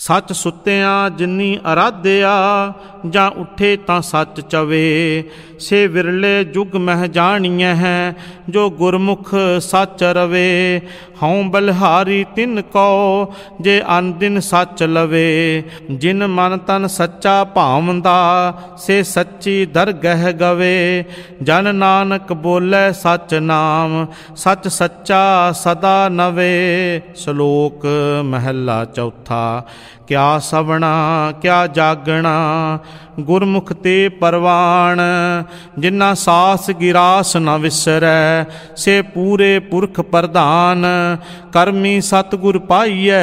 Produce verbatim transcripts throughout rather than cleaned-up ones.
ਸੱਚ ਸੁੱਤਿਆਂ ਜਿਨੀ ਅਰਾਧਿਆ, ਜਾਂ ਉੱਠੇ ਤਾਂ ਸੱਚ ਚਵੇ। ਸੇ ਵਿਰਲੇ ਜੁਗ ਮਹਿ ਜਾਣੀਐ ਹੈ, ਜੋ ਗੁਰਮੁਖ ਸੱਚ ਰਵੇ। ਹਉ ਬਲਿਹਾਰੀ ਤਿਨ ਕਉ, ਜੇ ਅਨ ਦਿਨ ਸੱਚ ਲਵੇ। ਜਿਨ ਮਨ ਤਨ ਸੱਚਾ ਭਾਵੰਦਾ, ਸੇ ਸੱਚੀ ਦਰਗਹਿ ਗਵੇ। ਜਨ ਨਾਨਕ ਬੋਲੇ ਸੱਚ ਨਾਮ, ਸੱਚ ਸੱਚਾ ਸਦਾ ਨਵੇ। ਸ਼ਲੋਕ ਮਹੱਲਾ ਚੌਥਾ। ਕਿਆ ਸਵਣਾ ਕਿਆ ਜਾਗਣਾ, ਗੁਰਮੁਖ ਤੇ ਪਰਵਾਣ। ਜਿਨਾ ਸਾਸ ਗਿਰਾਸ ਨ ਵਿਸਰੈ, ਸੇ ਪੂਰੇ ਪੁਰਖ ਪ੍ਰਧਾਨ। ਕਰਮੀ ਸਤਿਗੁਰ ਪਾਈਐ,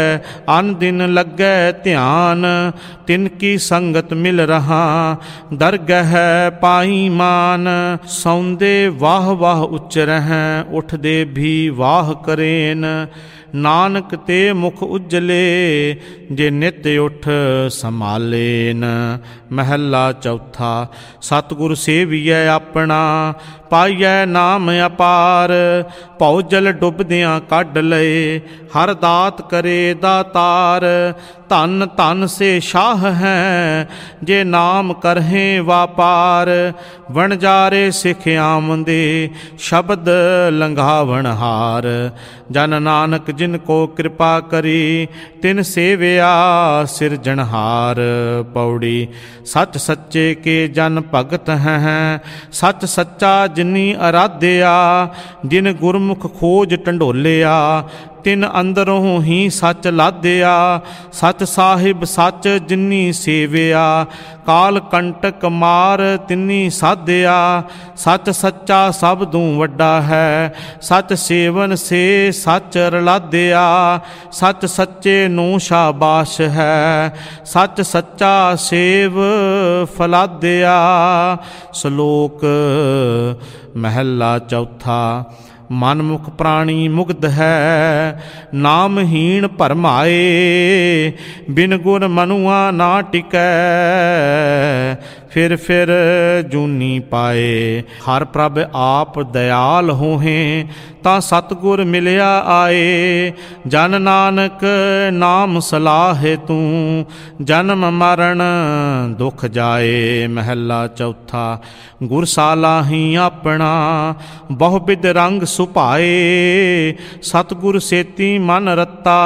ਅਨ ਦਿਨ ਲੱਗੈ ਧਿਆਨ। ਤਿਨ ਕੀ ਸੰਗਤ ਮਿਲ ਰਹਾ, ਦਰਗਹਿ ਪਾਈ ਮਾਨ। ਸੌਂਦੇ ਵਾਹ ਵਾਹ ਉਚਰਹਿ, ਉੱਠਦੇ ਵੀ ਵਾਹ ਕਰੇਨ। ਨਾਨਕ ਤੇ ਮੁਖ ਉਜਲੇ, ਜੇ ਨਿਤ ਉਠ ਸੰਭਾਲੇਨ। ਮਹੱਲਾ ਚੌਥਾ। ਸਤਿਗੁਰ ਸੇਵੀਐ ਆਪਣਾ, ਪਾਈਐ ਨਾਮ ਅਪਾਰ। ਭਉ ਜਲ ਡੁੱਬਦਿਆਂ ਕੱਢ ਲਏ, ਹਰ ਦਾਤ ਕਰੇ ਦਾਤਾਰ। ਧਨ ਧਨ ਸੇ ਸ਼ਾਹ ਹੈ, ਜੇ ਨਾਮ ਕਰਹਿ ਵਾਪਾਰ। ਵਣਜਾਰੇ ਸਿੱਖ ਆਮਦੇ, ਸ਼ਬਦ ਲੰਘਾਵਣ ਹਾਰ। ਜਨ ਨਾਨਕ ਜਿਨ ਕੋ ਕਿਰਪਾ ਕਰੀ, ਤਿਨ ਸੇਵਿਆ ਸਿਰਜਣਹਾਰ। ਪੌੜੀ। ਸੱਚ ਸੱਚੇ ਕੇ ਜਨ ਭਗਤ ਹੈ, ਸੱਚ ਸੱਚਾ ਜਿਨੀ ਅਰਾਧਿਆ। ਜਿਨ ਗੁਰਮੁਖ ਖੋਜ ਢੰਡੋਲਿਆ, ਤਿਨ ਅੰਦਰੋਂ ਹੀ ਸੱਚ ਲਾਧਿਆ। ਸੱਚ ਸਾਹਿਬ ਸੱਚ ਜਿਨੀ ਸੇਵਿਆ, ਕਾਲ ਕੰਟਕ ਮਾਰ ਤਿਨੀ ਸਾਧਿਆ। ਸੱਚ ਸੱਚਾ ਸਬਦੂ ਵੱਡਾ ਹੈ, ਸੱਚ ਸੇਵਨ ਸੇ ਸੱਚ ਰਲਾਧਿਆ। ਸੱਚ ਸੱਚੇ ਨੂੰ ਸ਼ਾਬਾਸ਼ ਹੈ, ਸੱਚ ਸੱਚਾ ਸੇਵ ਫਲਾਧਿਆ। ਸ਼ਲੋਕ ਮਹੱਲਾ ਚੌਥਾ। ਮਨਮੁਖ ਪ੍ਰਾਣੀ ਮੁਗਧ ਹੈ, ਨਾਮਹੀਣ ਭਰਮਾਏ। ਬਿਨ ਗੁਰ ਮਨੁਆ ਨਾ ਟਿਕੈ, ਫਿਰ ਫਿਰ ਜੂਨੀ ਪਾਏ। ਹਰ ਪ੍ਰਭ ਆਪ ਦਇਆਲ ਹੋਹੇ, ਤਾਂ ਸਤਿਗੁਰ ਮਿਲਿਆ ਆਏ। ਜਨ ਨਾਨਕ ਨਾਮ ਸਲਾਹੇ ਤੂੰ, ਜਨਮ ਮਰਨ ਦੁਖ ਜਾਏ। ਮਹੱਲਾ ਚੌਥਾ। ਗੁਰ ਸਾਲਾਹੀ ਆਪਣਾ, ਬਹੁ ਬਿਧ ਰੰਗ ਸੁਭਾਏ। ਸਤਿਗੁਰ ਸੇਤੀ ਮਨ ਰਤਾ,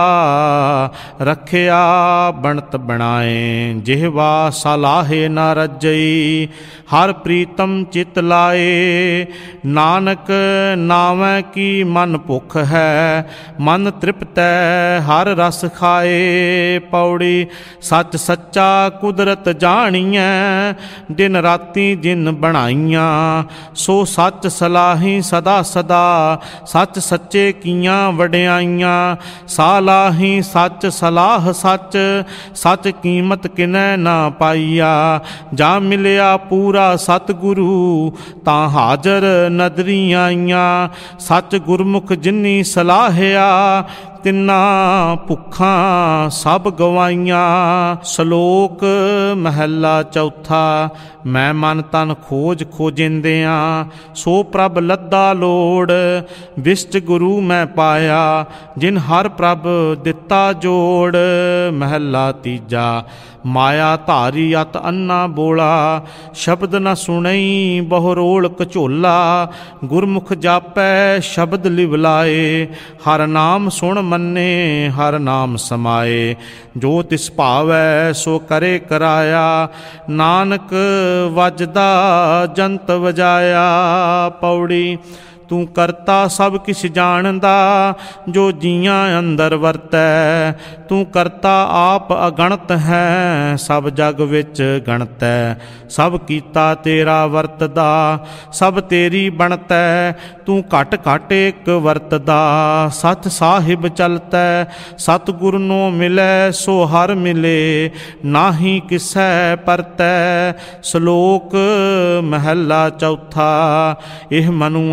ਰੱਖਿਆ ਬਣਤ ਬਣਾਏ। ਜਿਹਵਾ ਸਲਾਹੇ ਨ ਰੱਜਈ, ਹਰ ਪ੍ਰੀਤਮ ਚਿਤ ਲਾਏ। ਨਾਨਕ ਨਾਵੈ ਕੀ ਮਨ ਭੁਖ ਹੈ, ਮਨ ਤ੍ਰਿਪਤੈ ਹਰ ਰਸ ਖਾਏ। ਪੌੜੀ। ਸੱਚ ਸੱਚਾ ਕੁਦਰਤ ਜਾਣੀਐ, ਦਿਨ ਰਾਤੀ ਜਿਨ ਬਣਾਈਆਂ। ਸੋ ਸੱਚ ਸਲਾਹੀ ਸਦਾ ਸਦਾ, ਸੱਚ ਸੱਚੇ ਕੀਆਂ ਵਡਿਆਈਆਂ। ਸਾਲਾਹੀ ਸੱਚ ਸਲਾਹ ਸੱਚ, ਸੱਚ ਕੀਮਤ ਕਿਨੈ ਨਾ ਪਾਈਆ। ਜਾਂ ਮਿਲਿਆ ਪੂਰਾ ਸਤਿਗੁਰੂ, ਤਾਂ ਹਾਜ਼ਰ ਨਦਰੀ ਆਈਆਂ। ਸੱਚ ਗੁਰਮੁਖ ਜਿਨੀ ਸਲਾਹਿਆ, ਤਿੰਨਾ ਭੁੱਖਾਂ ਸਭ ਗਵਾਈਆਂ। ਸ਼ਲੋਕ ਮਹੱਲਾ ਚੌਥਾ। ਮੈਂ ਮਨ ਤਨ ਖੋਜ ਖੋਜਿੰਦਿਆਂ, ਸੋ ਪ੍ਰਭ ਲੱਦਾ ਲੋੜ। ਵਿਸ਼ਟ ਗੁਰੂ ਮੈਂ ਪਾਇਆ, ਜਿਨ ਹਰ ਪ੍ਰਭ ਦਿੱਤਾ ਜੋੜ। ਮਹੱਲਾ ਤੀਜਾ। ਮਾਇਆ ਧਾਰੀ ਅਤ ਅੰਨਾ ਬੋਲਾ, ਸ਼ਬਦ ਨ ਸੁਣਈ ਬਹੁ ਰੋਲ ਕਝੋਲਾ। ਗੁਰਮੁਖ ਜਾਪੈ ਸ਼ਬਦ ਲਿਵਲਾਏ, ਹਰ ਨਾਮ ਸੁਣ ਮੰਨੇ ਹਰ ਨਾਮ ਸਮਾਏ। ਜੋ ਤਿਸ ਭਾਵੈ ਸੋ ਕਰੇ ਕਰਾਇਆ, ਨਾਨਕ ਵੱਜਦਾ ਜੰਤ ਵਜਾਇਆ। ਪੌੜੀ। ਤੂੰ ਕਰਤਾ ਸਭ ਕਿਛ ਜਾਣਦਾ, ਜੋ ਜੀਆਂ ਅੰਦਰ ਵਰਤੈ। ਤੂੰ ਕਰਤਾ ਆਪ ਅਗਣਤ ਹੈ, ਸਭ ਜਗ ਵਿੱਚ ਗਣਤੈ। ਸਭ ਕੀਤਾ ਤੇਰਾ ਵਰਤਦਾ, ਸਭ ਤੇਰੀ ਬਣਤੈ। ਤੂੰ ਘਟ ਘਟ ਇੱਕ ਵਰਤਦਾ, ਸਤ ਸਾਹਿਬ ਚਲਤੈ। ਸਤਿਗੁਰ ਨੂੰ ਮਿਲੈ ਸੋ ਹਰ ਮਿਲੇ, ਨਾਹੀ ਕਿਸੈ ਪਰਤੈ। ਸ਼ਲੋਕ ਮਹੱਲਾ ਚੌਥਾ। ਇਹ ਮਨੁਆ ਦ੍ਰਿੜ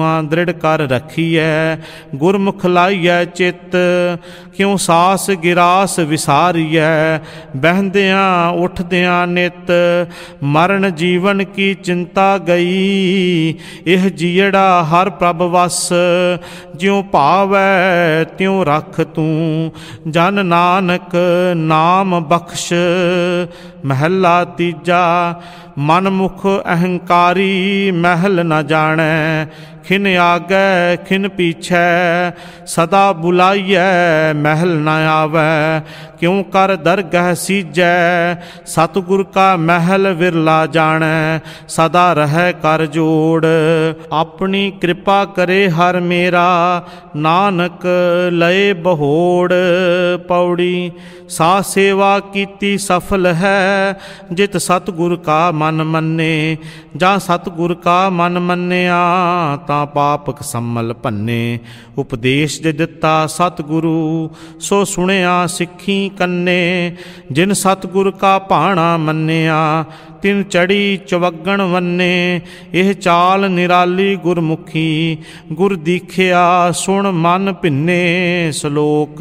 ਦ੍ਰਿੜ ਕਰ ਰਖੀਐ। ਗੁਰਮੁਖ ਲਾਈਐ ਚਿੱਤ, ਕਿਉ ਸਾਸ ਗਿਰਾਸ ਵਿਸਾਰੀਐ। ਬਹਿੰਦਿਆਂ ਉੱਠਦਿਆਂ ਨਿਤ, ਮਰਨ ਜੀਵਨ ਕੀ ਚਿੰਤਾ ਗਈ। ਇਹ ਜੀੜਾ ਹਰ ਪ੍ਰਭ ਵਸ, ਜਿਉ ਭਾਵੈ ਤਿਉ ਰਖ ਤੂੰ। ਜਨ ਨਾਨਕ ਨਾਮ ਬਖਸ਼। ਮਹੱਲਾ ਤੀਜਾ। ਮਨ ਮੁਖ ਅਹੰਕਾਰੀ ਮਹਿਲ ਨ ਜਾਣੈ। ਖਿਨ ਆਗੈ ਖਿਨ ਪੀਛੈ, ਸਦਾ ਬੁਲਾਈਐ ਮਹਿਲ ਨ ਆਵੈ। ਕਿਉ ਕਰ ਦਰਗਹ ਸੀਜੈ, ਸਤਿਗੁਰ ਕਾ ਮਹਿਲ ਵਿਰਲਾ ਜਾਣੈ। ਸਦਾ ਰਹਿ ਕਰ ਜੋੜ, ਆਪਣੀ ਕਿਰਪਾ ਕਰੇ ਹਰ ਮੇਰਾ। ਨਾਨਕ ਲਏ ਬਹੋੜ। ਪੌੜੀ। ਸਾ ਸੇਵਾ ਕੀਤੀ ਸਫਲ ਹੈ, ਜਿਤ ਸਤਿਗੁਰ ਕਾ ਮਨ ਮੰਨੇ। ਜਾਂ ਸਤਿਗੁਰ ਕਾ ਮਨ ਮੰਨਿਆ, ਤਾਂ ਪਾਪਕ ਸੰਮਲ ਭੰਨੇ। ਉਪਦੇਸ਼ ਜੇ ਦਿੱਤਾ ਸਤਿਗੁਰੂ, ਸੋ ਸੁਣਿਆ ਸਿੱਖੀ ਕੰਨੇ। ਜਿਨ ਸਤਿਗੁਰ ਕਾ ਭਾਣਾ ਮੰਨਿਆ, ਤਿਨ ਚੜੀ ਚਵੱਗਣ ਵੰਨੇ। ਇਹ ਚਾਲ ਨਿਰਾਲੀ ਗੁਰਮੁਖੀ, ਗੁਰ ਦੀਖਿਆ ਸੁਣ ਮਨ ਭਿੰਨੇ। ਸ਼ਲੋਕ।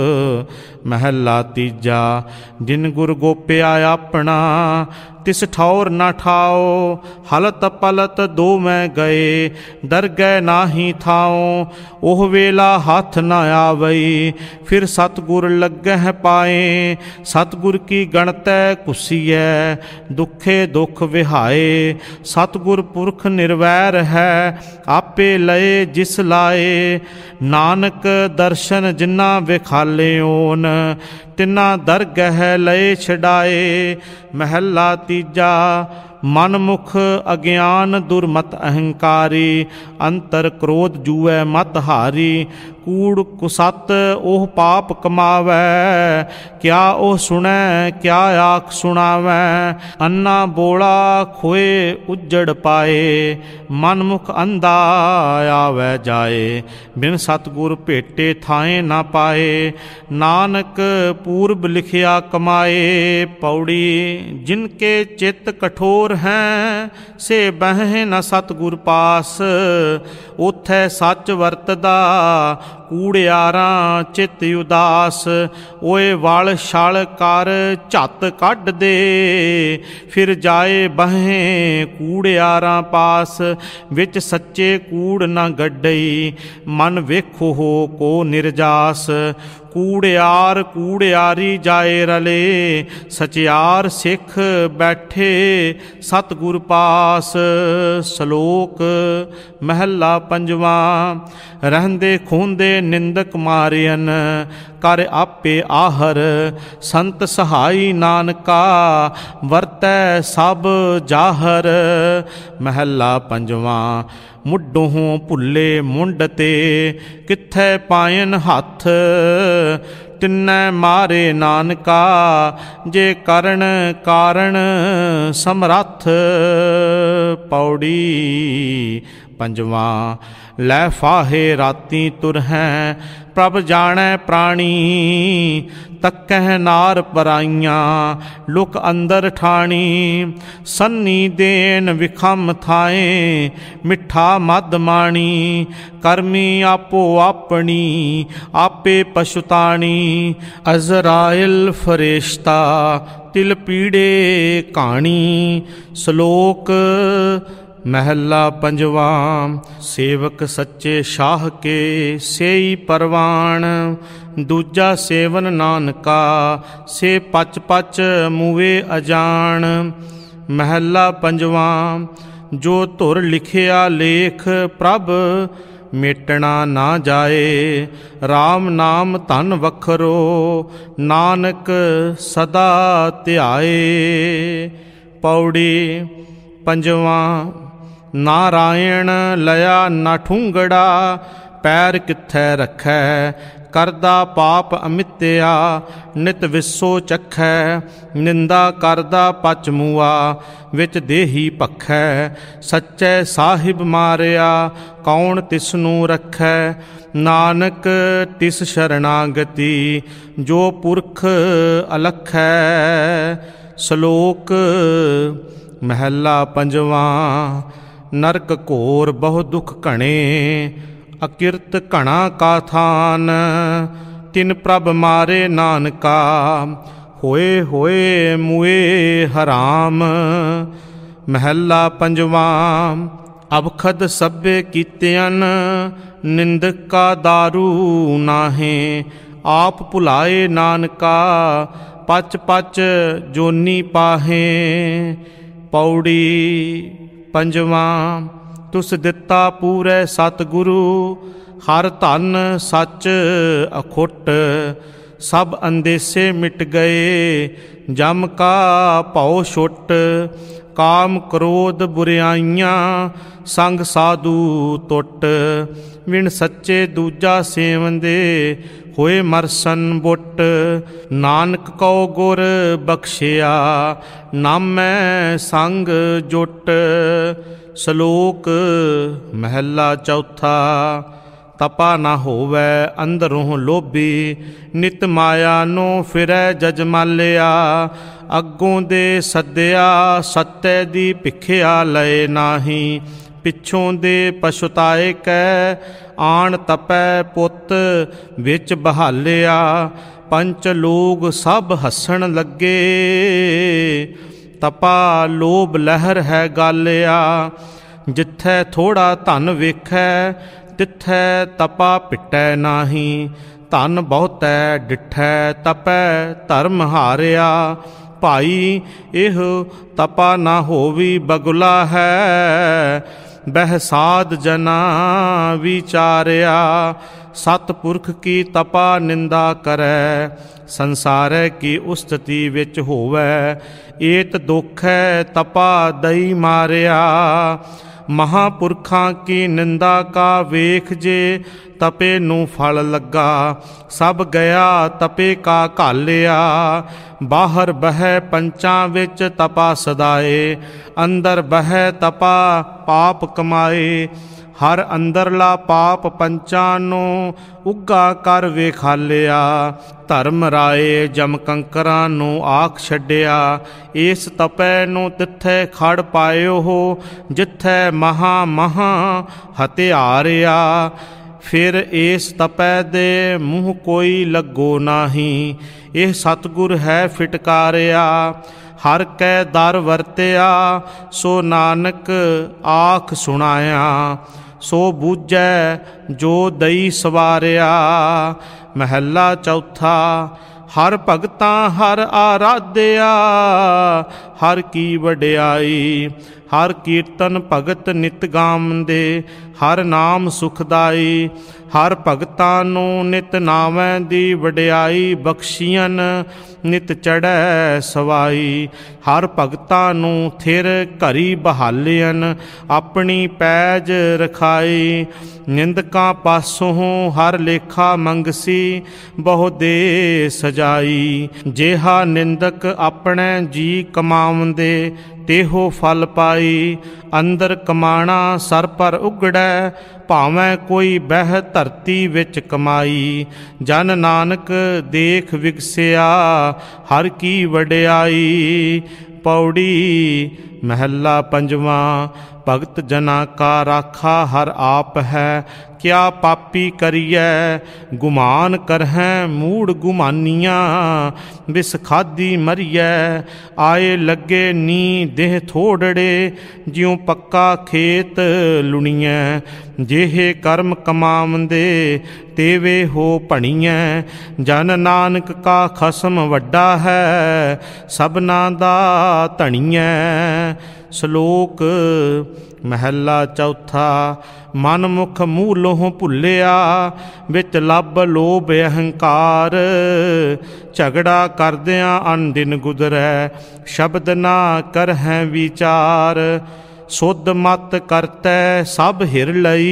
ਮਹੱਲਾ ਤੀਜਾ। ਜਿਨ ਗੁਰ ਗੋਪਿਆ ਆਪਣਾ, ਤਿਸ ਠੌਰ ਨਾ ਠਾਓ। ਹਲਤ ਪਲਤ ਦੋ ਮੈਂ ਗਏ, ਦਰਗਹਿ ਨਾਹੀ ਥਾਓ। ਉਹ ਵੇਲਾ ਹੱਥ ਨਾ ਆਵਈ, ਫਿਰ ਸਤਿਗੁਰ ਲੱਗਹਿ ਪਾਏ। ਸਤਿਗੁਰ ਕੀ ਗਣਤੈ ਕੁਸੀਐ, ਦੁਖੇ ਦੁਖ ਵਿਹਾਏ। ਸਤਿਗੁਰ ਪੁਰਖ ਨਿਰਵੈਰ ਹੈ, ਆਪੇ ਲਏ ਜਿਸ ਲਾਏ। ਨਾਨਕ ਦਰਸ਼ਨ ਜਿਨ੍ਹਾਂ ਵਿਖਾਲਿਓਨ, ਤਿਨਾਂ ਦਰਗਹਿ ਲਏ ਛਡਾਏ। ਮਹੱਲਾ ਤੀਜਾ। ਮਨ ਮੁਖ ਅਗਿਆਨ ਦੁਰਮਤ ਅਹੰਕਾਰੀ, ਅੰਤਰ ਕ੍ਰੋਧ ਜੂਐ ਮਤ ਹਾਰੀ। ਕੂੜ ਕੁਸਤ ਉਹ ਪਾਪ ਕਮਾਵੈ, ਕਿਆ ਉਹ ਸੁਣੈ ਕਿਆ ਆਖ ਸੁਣਾਵੈ। ਅੰਨਾ ਬੋਲਾ ਖੋਏ ਉਜੜ ਪਾਏ, ਮਨ ਮੁਖ ਅੰਧਾ ਆਵੈ ਜਾਏ। ਬਿਨ ਸਤਿਗੁਰ ਭੇਟੇ ਥਾਏ ਨਾ ਪਾਏ, ਨਾਨਕ ਪੂਰਬ ਲਿਖਿਆ ਕਮਾਏ। ਪੌੜੀ। ਜਿਨ ਕੇ ਚਿੱਤ ਕਠੋਰ ਹੈ, ਸੇ ਬਹਿ ਨ ਸਤਿਗੁਰ ਪਾਸ। ਉਥੈ ਸੱਚ ਵਰਤਦਾ, ਕੂੜਿਆਰਾਂ ਚਿੱਤ ਉਦਾਸ। ਓਏ ਵਲ ਛਲ ਕਰ ਝੱਤ ਕੱਢ ਦੇ, ਫਿਰ ਜਾਏ ਬਹੇ ਕੂੜਿਆਰਾਂ ਪਾਸ। ਵਿੱਚ ਸੱਚੇ ਕੂੜ ਨਾ ਗੱਡਈ, ਮਨ ਵੇਖੋ ਹੋ ਕੋ ਨਿਰਜਾਸ। ਕੂੜਿਆਰ ਕੂੜਿਆਰੀ ਜਾਏ ਰਲੇ, ਸਚਿਆਰ ਸਿੱਖ ਬੈਠੇ ਸਤਿਗੁਰ ਪਾਸ। ਸ਼ਲੋਕ। ਮਹੱਲਾ ਪੰਜਵਾਂ। ਰਹਿੰਦੇ ਖੂੰਦੇ ਨਿੰਦਕ ਮਾਰਿਅਨ, ਕਰ ਆਪੇ ਆਹਰ। ਸੰਤ ਸਹਾਈ ਨਾਨਕਾ, ਵਰਤੈ ਸਭ ਜਾਹਰ। ਮਹੱਲਾ ਪੰਜਵਾਂ। ਮੁੱਢੋਂ ਭੁੱਲੇ ਮੁੰਡ ਤੇ, ਕਿੱਥੈ ਪਾਇਨ ਹੱਥ। ਤਿੰਨੈ ਮਾਰੇ ਨਾਨਕਾ, ਜੇ ਕਰਨ ਕਾਰਨ ਸਮਰੱਥ। ਪੌੜੀ। ਪੰਜਵਾਂ। ਲੈ ਫਾਹੇ ਰਾਤੀ ਤੁਰਹੈ, ਪ੍ਰਭ ਜਾਣੈ ਪ੍ਰਾਣੀ। ਤੱਕਹਿ ਨਾਰ ਪਰਾਈਆਂ, ਲੁਕ ਅੰਦਰ ਠਾਣੀ। ਸੰਨੀ ਦੇਨ ਵਿਖਮ ਥਾਏ, ਮਿੱਠਾ ਮਦ ਮਾਣੀ। ਕਰਮੀ ਆਪੋ ਆਪਣੀ, ਆਪੇ ਪਛੁਤਾਣੀ। ਅਜ਼ਰਾਇਲ ਫਰੇਸ਼ਤਾ, ਤਿਲ ਪੀੜੇ ਕਹਾਣੀ। ਸ਼ਲੋਕ। ਮਹੱਲਾ ਪੰਜਵਾਂ। ਸੇਵਕ ਸੱਚੇ ਸ਼ਾਹ ਕੇ, ਸੇਈ ਪਰਵਾਣ। ਦੂਜਾ ਸੇਵਨ ਨਾਨਕਾ, ਸੇ ਪਚ ਪਚ ਮੂਵੇ ਅਜਾਣ। ਮਹੱਲਾ ਪੰਜਵਾਂ। ਜੋ ਧੁਰ ਲਿਖਿਆ ਲੇਖ ਪ੍ਰਭ, ਮੇਟਣਾ ਨਾ ਜਾਏ। RAM ਨਾਮ ਧਨ ਵਖਰੋ, ਨਾਨਕ ਸਦਾ ਧਿਆਏ। ਪੌੜੀ। ਪੰਜਵਾਂ। ਨਾਰਾਇਣ ਲਿਆ ਨਾ ਠੁੰਗੜਾ, ਪੈਰ ਕਿੱਥੈ ਰੱਖੈ। ਕਰਦਾ ਪਾਪ ਅਮਿੱਤਿਆ, ਨਿਤ ਵਿਸੋ ਚੱਖੈ। ਨਿੰਦਾ ਕਰਦਾ ਪਚ ਮੂਆ, ਵਿੱਚ ਦੇਹੀ ਭਖੈ। ਸੱਚੈ ਸਾਹਿਬ ਮਾਰਿਆ, ਕੌਣ ਤਿਸ ਨੂੰ ਰੱਖੈ। ਨਾਨਕ ਤਿਸ ਸ਼ਰਨਾਗਤੀ, ਜੋ ਪੁਰਖ ਅਲਖੈ। ਸ਼ਲੋਕ। ਮਹੱਲਾ ਪੰਜਵਾਂ। ਨਰਕ ਘੋਰ ਬਹੁ ਦੁਖ ਘਣੇ, ਅਕਿਰਤ ਘਣਾ ਕਾ ਥਾਨ। ਤਿਨ ਪ੍ਰਭ ਮਾਰੇ ਨਾਨਕਾ, ਹੋਏ ਹੋਏ ਮੁਏ ਹਰਾਮ। ਮਹਿਲਾ ਪੰਜਵਾਂ। ਅਬਖਦ ਸਭੇ ਕੀਤਿਅਨ, ਨਿੰਦਕਾ ਦਾਰੂ ਨਾਹੇ। ਆਪ ਭੁਲਾਏ ਨਾਨਕਾ, ਪਚ ਪਚ ਜੋਨੀ ਪਾਹੇ। ਪੌੜੀ ਪੰਜਵਾਂ। ਤੁਸ ਦਿੱਤਾ ਪੂਰੇ ਸਤਿਗੁਰੂ, ਹਰ ਧਨ ਸੱਚ ਅਖੁੱਟ। ਸਭ ਅੰਦੇਸੇ ਮਿਟ ਗਏ, ਜਮ ਕਾ ਭਉ ਛੁੱਟ। ਕਾਮ ਕ੍ਰੋਧ ਬੁਰਿਆਈਆਂ, ਸੰਗ ਸਾਧੂ ਟੁੱਟ। ਵਿਣ ਸੱਚੇ ਦੂਜਾ ਸੇਵੰਦੇ, ਹੋਏ ਮਰਸਨ ਬੁੱਟ। ਨਾਨਕ ਕਉ ਗੁਰ ਬਖਸ਼ਿਆ, ਨਾਮੈ ਸੰਗ ਜੁਟ। ਸ਼ਲੋਕ ਮਹਿਲਾ ਚੌਥਾ। ਤਪਾ ਨਾ ਹੋਵੈ ਅੰਦਰੋਂ ਲੋਭੀ, ਨਿਤ ਮਾਇਆ ਨੂੰ ਫਿਰੈ ਜਜਮਾਲਿਆ। ਅੱਗੋਂ ਦੇ ਸੱਦਿਆ, ਸੱਤੈ ਦੀ ਭਿਖਿਆ ਲਏ ਨਾਹੀ। ਪਿੱਛੋਂ ਦੇ ਪਛੁਤਾਏ ਕੈ, ਆਣ ਤਪੈ ਪੁੱਤ ਵਿੱਚ ਬਹਾਲਿਆ। ਪੰਚ ਲੋਕ ਸਭ ਹੱਸਣ ਲੱਗੇ, ਤਪਾ ਲੋਭ ਲਹਿਰ ਹੈ ਗਾਲਿਆ। ਜਿੱਥੈ ਥੋੜਾ ਧਨ ਵੇਖੈ, ਤਿੱਥੈ ਤਪਾ ਪਿਟੈ ਨਾਹੀ। ਧਨ ਬਹੁਤੈ ਡਿਠੈ, ਤਪੈ ਧਰਮ ਹਾਰਿਆ। ਭਾਈ ਇਹ ਤਪਾ ਨਾ ਹੋਵੀ ਬਗੁਲਾ ਹੈ, ਬਹਿ ਸਾਧ ਜਨਾ ਵਿਚਾਰਿਆ। ਸਤਿਪੁਰਖ ਕੀ ਤਪਾ ਨਿੰਦਾ ਕਰੈ, ਸੰਸਾਰੈ ਕੀ ਉਸਤਤੀ ਵਿੱਚ ਹੋਵੈ। ਏਤ ਦੁਖੈ ਤਪਾ ਦਈ ਮਾਰਿਆ। ਮਹਾਂਪੁਰਖਾਂ ਕੀ ਨਿੰਦਾ ਕਾ ਵੇਖ ਜੇ, ਤਪੇ ਨੂੰ ਫਲ ਲੱਗਾ। ਸਭ ਗਿਆ ਤਪੇ ਕਾ ਘਾਲਿਆ। ਬਾਹਰ ਬਹਿ ਪੰਚਾਂ ਵਿੱਚ ਤਪਾ ਸਦਾਏ, ਅੰਦਰ ਬਹਿ ਤਪਾ ਪਾਪ ਕਮਾਏ। ਹਰ ਅੰਦਰਲਾ ਪਾਪ ਪੰਚਾਂ ਨੂੰ, ਉੱਗਾ ਕਰ ਵੇਖਾਲਿਆ। ਧਰਮ ਰਾਏ ਜਮ ਕੰਕਰਾਂ ਨੂੰ ਆਖ ਛੱਡਿਆ। ਇਸ ਤਪੈ ਨੂੰ ਤਿੱਥੈ ਖੜ ਪਾਇਓ ਹੋ, ਜਿੱਥੈ ਮਹਾਂ ਮਹਾਂ ਹਤਿਆਰਿਆ। ਫਿਰ ਇਸ ਤਪੈ ਦੇ ਮੂੰਹ ਕੋਈ ਲੱਗੋ ਨਾਹੀ, ਇਹ ਸਤਿਗੁਰ ਹੈ ਫਿਟਕਾਰਿਆ। ਹਰ ਕੈ ਦਰ ਵਰਤਿਆ, ਸੋ ਨਾਨਕ ਆਖ ਸੁਣਾਇਆ। ਸੋ ਬੂਝੈ ਜੋ ਦਈ ਸਵਾਰਿਆ। ਮਹਿਲਾ ਚੌਥਾ। ਹਰ ਭਗਤਾਂ ਹਰ ਆਰਾਧਿਆ, ਹਰ ਕੀ ਵਡਿਆਈ। ਹਰ ਕੀਰਤਨ ਭਗਤ ਨਿਤ ਗਾਵੰਦੇ, ਹਰ ਨਾਮ ਸੁਖਦਾਈ। ਹਰ ਭਗਤਾਂ ਨੂੰ ਨਿਤ ਨਾਵੈ ਦੀ ਵਡਿਆਈ, ਬਖਸ਼ੀਅਨ ਨਿਤ ਚੜ੍ਹੈ ਸਵਾਈ। ਹਰ ਭਗਤਾਂ ਨੂੰ ਥਿਰ ਘਰੀ ਬਹਾਲਿਅਨ, ਆਪਣੀ ਪੈਜ ਰਖਾਈ। ਨਿੰਦਕਾਂ ਪਾਸੋਂ ਹਰ ਲੇਖਾ ਮੰਗਸੀ, ਬਹੁ ਦੇ ਸਜਾਈ। ਜਿਹਾ ਨਿੰਦਕ ਆਪਣੇ ਜੀ ਕਮਾਵੰਦੇ, ਤੇਹੋ ਫਲ ਪਾਈ। ਅੰਦਰ ਕਮਾਣਾ ਸਰ ਪਰ ਉਗੜੈ, ਭਾਵੇਂ ਕੋਈ ਬਹਿ ਧਰਤੀ ਵਿੱਚ ਕਮਾਈ। ਜਨ ਨਾਨਕ ਦੇਖ ਵਿਗਸਿਆ, ਹਰ ਕੀ ਵਡਿਆਈ। ਪੌੜੀ ਮਹਿਲਾ ਪੰਜਵਾਂ। ਭਗਤ ਜਨਾ ਕਾ ਰਾਖਾ ਹਰ ਆਪ ਹੈ, ਕਿਆ ਪਾਪੀ ਕਰੀਐ ਗੁਮਾਨ ਕਰਹਿ ਮੂੜ ਗੁਮਾਨੀਆਂ। ਬਿਸ ਖਾਦੀ ਮਰੀਐ ਆਏ ਲੱਗੇ ਨੀ ਦੇਹ ਥੋੜੜੇ, ਜਿਉ ਪੱਕਾ ਖੇਤ ਲੁਣੀਐ। ਜਿਹੇ ਕਰਮ ਕਮਾਵੰਦੇ ਤੇਵੇ ਹੋ ਭਣੀਐ। ਜਨ ਨਾਨਕ ਕਾ ਖਸਮ ਵੱਡਾ ਹੈ, ਸਭਨਾ ਦਾ ਧਣੀਐ। ਸ਼ਲੋਕ ਮਹਿਲਾ ਚੌਥਾ। ਮਨ ਮੁਖ ਮੂਲੋਂ ਭੁੱਲਿਆ, ਵਿੱਚ ਲੱਭ ਲੋਭ ਅਹੰਕਾਰ। ਝਗੜਾ ਕਰਦਿਆਂ ਅਨਦਿਨ ਗੁਜ਼ਰੈ, ਸ਼ਬਦ ਨਾ ਕਰਹਿ ਵਿਚਾਰ। ਸੁਧ ਮਤ ਕਰਤੈ ਸਭ ਹਿਰ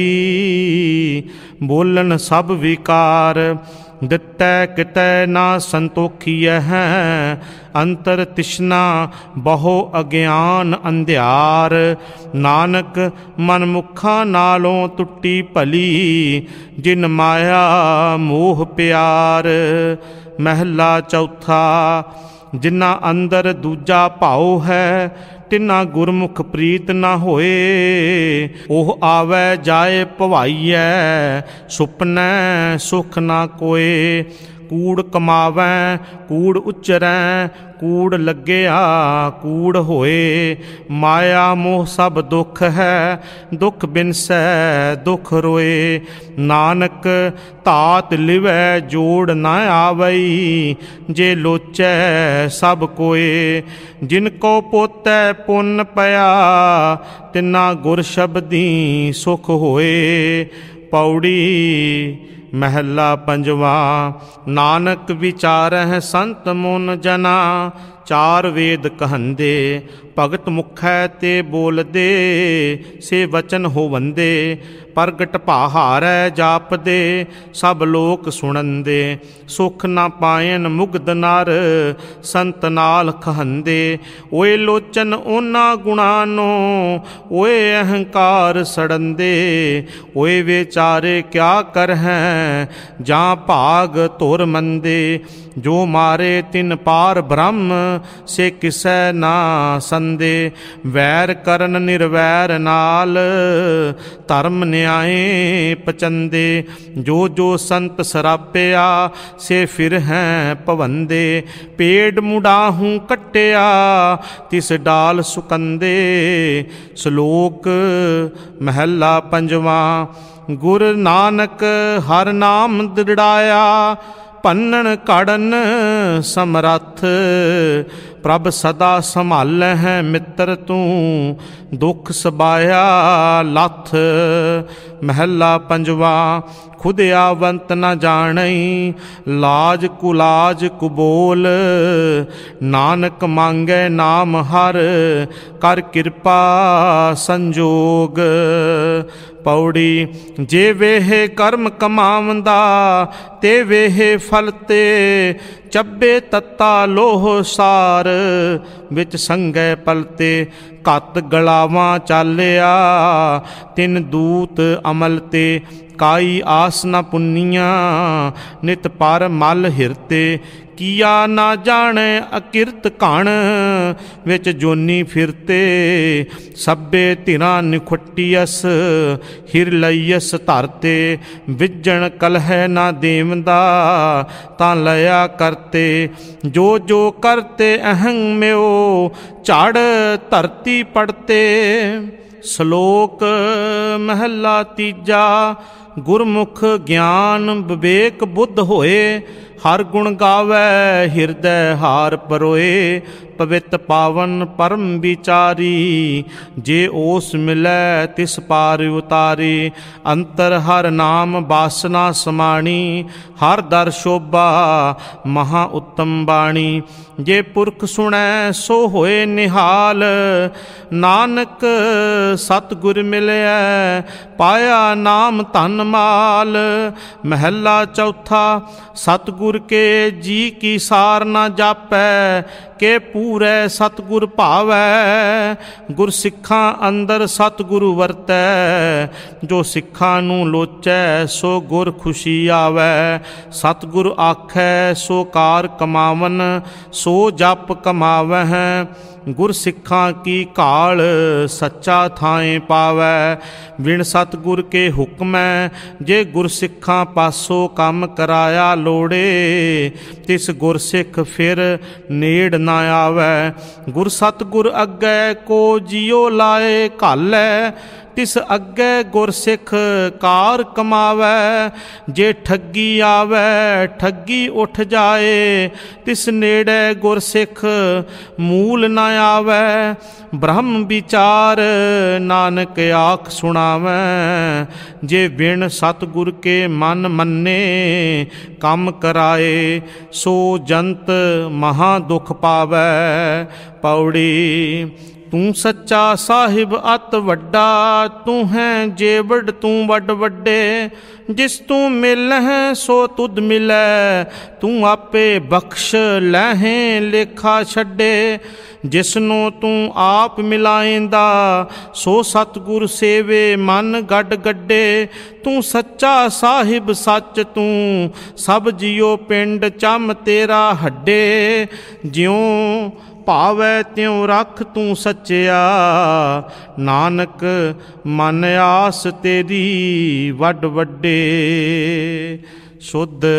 ਲਈ, ਬੋਲਣ ਸਭ ਵਿਕਾਰ। ਦਿੱਤੈ ਕਿਤੈ ਨਾ ਸੰਤੋਖੀਐ ਹੈ, ਅੰਤਰ ਤਿਸ਼ਨਾ ਬਹੁ ਅਗਿਆਨ ਅੰਧਿਆਰ। ਨਾਨਕ ਮਨ ਮੁਖਾਂ ਨਾਲੋਂ ਟੁੱਟੀ ਭਲੀ, ਜਿਨ ਮਾਇਆ ਮੋਹ ਪਿਆਰ। ਮਹਿਲਾ ਚੌਥਾ। ਜਿਨ੍ਹਾਂ ਅੰਦਰ ਦੂਜਾ ਭਾਉ ਹੈ, ਤਿਨਾਂ ਗੁਰਮੁਖ ਪ੍ਰੀਤ ਨਾ ਹੋਏ। ਉਹ ਆਵੈ ਜਾਏ ਭਵਾਈਐ, ਸੁਪਨੈ ਸੁਖ ਨਾ ਕੋਏ। ਕੂੜ ਕਮਾਵੈ ਕੂੜ ਉਚਰੈ, ਕੂੜ ਲੱਗਿਆ ਕੂੜ ਹੋਏ। ਮਾਇਆ ਮੋਹ ਸਭ ਦੁੱਖ ਹੈ, ਦੁੱਖ ਬਿਨਸੈ ਦੁੱਖ ਰੋਏ। ਨਾਨਕ ਧਾਤ ਲਿਵੈ ਜੋੜ ਨਾ ਆਵਈ, ਜੇ ਲੋਚੈ ਸਭ ਕੋਏ। ਜਿਨ ਕੋ ਪੋਤੈ ਪੁੰਨ ਪਿਆ, ਤਿਨਾ ਗੁਰ ਸ਼ਬਦੀ ਸੁਖ ਹੋਏ। ਪੌੜੀ ਮਹਿਲਾ ਪੰਜਵਾ। ਨਾਨਕ ਵਿਚਾਰਹਿ ਸੰਤ ਮੁਨ ਜਨਾ, ਚਾਰ ਵੇਦ ਕਹੰਦੇ। ਭਗਤ ਮੁਖੈ ਤੇ ਬੋਲਦੇ, ਸੇ ਵਚਨ ਹੋਵੰਦੇ। ਪ੍ਰਗਟ ਭਾਹਾਰੈ ਜਾਪਦੇ, ਸਭ ਲੋਕ ਸੁਣੰਦੇ। ਸੁਖ ਨਾ ਪਾਇਨ ਮੁਗਧ ਨਰ, ਸੰਤ ਨਾਲ ਖਹੰਦੇ। ਓਏ ਲੋਚਨ ਉਹਨਾਂ ਗੁਣਾਂ ਨੂੰ, ਓਏ ਅਹੰਕਾਰ ਸੜੰਦੇ। ਓਏ ਵਿਚਾਰੇ ਕਿਆ ਕਰਹਿ, ਜਾਂ ਭਾਗ ਧੁਰ ਮੰਦੇ। ਜੋ ਮਾਰੇ ਤਿਨ ਪਾਰ ਬ੍ਰਹਮ, ਸੇ ਕਿਸੈ ਨਾ ਸੰਦੇ। ਵੈਰ ਕਰਨ ਨਿਰਵੈਰ ਨਾਲ, ਧਰਮ ਨਿਆਏ ਪਚੰਦੇ। ਜੋ ਜੋ ਸੰਤ ਸਰਾਪਿਆ, ਸੇ ਫਿਰ ਹੈ ਭਵੰਦੇ। ਪੇੜ ਮੁਡਾਹੂ ਕੱਟਿਆ, ਤਿਸ ਡਾਲ ਸੁਕੰਦੇ। ਸ਼ਲੋਕ ਮਹਿਲਾ ਪੰਜਵਾ। ਗੁਰ ਨਾਨਕ ਹਰ ਨਾਮ ਦ੍ਰਿੜਾਇਆ, ਭੰਨਣ ਘੜਨ ਸਮਰੱਥ। ਪ੍ਰਭ ਸਦਾ ਸੰਭਾਲੈ ਹੈ ਮਿੱਤਰ ਤੂੰ, ਦੁੱਖ ਸਬਾਇਆ ਲੱਥ। ਮਹਿਲਾ ਪੰਜਵਾ। ਖੁਦ ਆਵੰਤ ਨਾ ਜਾਣਈ, ਲਾਜ ਕੁਲਾਜ ਕੁਬੋਲ। ਨਾਨਕ ਮੰਗੈ ਨਾਮ ਹਰ, ਕਰ ਕਿਰਪਾ ਸੰਜੋਗ। ਪੌੜੀ ਜੇ ਵੇਹ ਕਰਮ ਕਮਾਵੰਦਾ, ਤੇ ਵੇਹ ਫਲ ਤੇ। ਚੱਬੇ ਤੱਤਾ ਲੋਹ ਸਾਰ, ਵਿੱਚ ਸੰਗੈ ਪਲਤੇ। ਘੱਤ ਗਲਾਵਾਂ ਚਾਲਿਆ, ਤਿਨ ਦੂਤ ਅਮਲ ਤੇ। ਕਾਈ ਆਸ ਨਾ ਪੁੰਨੀਆਂ, ਨਿਤ ਪਰ ਮਲ ਹਿਰਤੇ। ਕੀਆ ਨਾ ਜਾਣੈ ਅਕਿਰਤ ਘਣ, ਵਿੱਚ ਜੋਨੀ ਫਿਰਤੇ। ਸਭੇ ਧਿਰਾਂ ਨਿਖੁੱਟੀਅਸ, ਹਿਰ ਲਈਅਸ ਧਰਤੇ। ਵਿਜਣ ਕਲਹਿ ਨਾ ਦੇਵੰਦਾ, ਤਾਂ ਲਿਆ ਕਰਤੇ। ਜੋ ਜੋ ਕਰਤੇ ਅਹੰ ਮਿਓ, ਝੜ ਧਰਤੀ ਪੜਤੇ। ਸ਼ਲੋਕ ਮਹਿਲਾ ਤੀਜਾ। ਗੁਰਮੁਖ ਗਿਆਨ ਵਿਵੇਕ ਬੁੱਧ ਹੋਏ, ਹਰ ਗੁਣ ਗਾਵੈ ਹਿਰਦੈ ਹਾਰ ਪਰੋਏ। ਪਵਿੱਤ ਪਾਵਨ ਪਰਮ ਵਿਚਾਰੀ, ਜੇ ਓਸ ਮਿਲੈ ਤਿਸ ਪਾਰ ਉਤਾਰੀ। ਅੰਤਰ ਹਰ ਨਾਮ ਬਾਸਨਾ ਸਮਾਣੀ, ਹਰ ਦਰ ਸ਼ੋਭਾ ਮਹਾ ਉੱਤਮ ਬਾਣੀ। ਜੇ ਪੁਰਖ ਸੁਣੈ ਸੋ ਹੋਏ ਨਿਹਾਲ, ਨਾਨਕ ਸਤਿਗੁਰ ਮਿਲਿਆ, ਪਾਇਆ ਨਾਮ ਧਨ ਮਾਲ। ਮਹਿਲਾ ਚੌਥਾ। ਸਤਿਗੁਰ ਕੇ ਜੀ ਕੀ ਸਾਰ ਨਾ ਜਾਪੈ, ਕੇ ਪੂਰੈ ਸਤਿਗੁਰ ਭਾਵੈ। ਗੁਰ ਸਿੱਖਾਂ ਅੰਦਰ ਸਤਿਗੁਰੂ ਵਰਤੈ, ਜੋ ਸਿੱਖਾਂ ਨੂੰ ਲੋਚੈ ਸੋ ਗੁਰ ਖੁਸ਼ੀ ਆਵੈ। ਸਤਿਗੁਰ ਆਖੈ ਸੋ ਕਾਰ ਕਮਾਵਨ, ਸੋ ਜਪ ਕਮਾਵਹਿ। ਗੁਰ ਸਿੱਖਾਂ ਕੀ ਕਾਲ, ਸੱਚਾ ਥਾਏ ਪਾਵੈ। ਵਿਣ ਸਤਿਗੁਰ ਕੇ ਹੁਕਮੈ, ਜੇ ਗੁਰ ਸਿੱਖਾਂ ਪਾਸੋਂ ਕੰਮ ਕਰਾਇਆ ਲੋੜੇ। ਤਿਸ ਗੁਰ ਸਿੱਖ ਫਿਰ ਨੇੜ ਨਾ ਆਵੈ। ਗੁਰ ਸਤਿਗੁਰ ਅੱਗੇ ਕੋ ਜਿਉ ਲਾਏ ਘਾਲੈ, ਤਿਸ ਅੱਗੇ ਗੁਰ ਸਿੱਖ ਕਾਰ ਕਮਾਵੈ। ਜੇ ਠੱਗੀ ਆਵੈ ਠੱਗੀ ਉੱਠ ਜਾਏ, ਤਿਸ ਨੇੜੇ ਗੁਰ ਸਿੱਖ ਮੂਲ ਨਾ ਆਵੈ। ਬ੍ਰਹਮ ਵਿਚਾਰ ਨਾਨਕ ਆਖ ਸੁਣਾਵੈ, ਜੇ ਬਿਨ ਸਤਿਗੁਰ ਕੇ ਮਨ ਮੰਨੇ। ਕੰਮ ਕਰਾਏ ਸੋ ਜੰਤ ਮਹਾ ਦੁਖ ਪਾਵੈ। ਪੌੜੀ ਤੂੰ ਸੱਚਾ ਸਾਹਿਬ ਅਤ ਵੱਡਾ, ਤੂੰ ਹੈ ਜੇਵੜ ਤੂੰ ਵੱਡ ਵੱਡੇ। ਜਿਸ ਤੂੰ ਮਿਲਹਿ ਸੋ ਤੁਧ ਮਿਲੈ, ਤੂੰ ਆਪੇ ਬਖਸ਼ ਲੈਹੇ ਲੇਖਾ ਛੱਡੇ। ਜਿਸਨੂੰ ਤੂੰ ਆਪ ਮਿਲਾਏਂਦਾ, ਸੋ ਸਤਿਗੁਰ ਸੇਵੇ ਮਨ ਗੱਡ ਗੱਡੇ। ਤੂੰ ਸੱਚਾ ਸਾਹਿਬ ਸੱਚ ਤੂੰ, ਸਭ ਜਿਉ ਪਿੰਡ ਚੰਮ ਤੇਰਾ ਹੱਡੇ। ਜਿਉ ਭਾਵੈ ਤਿਉ ਰੱਖ ਤੂੰ ਸੱਚਿਆ, ਨਾਨਕ ਮਨ ਆਸ ਤੇਰੀ ਵੱਡ ਵੱਡੇ। ਸ਼ੁੱਧ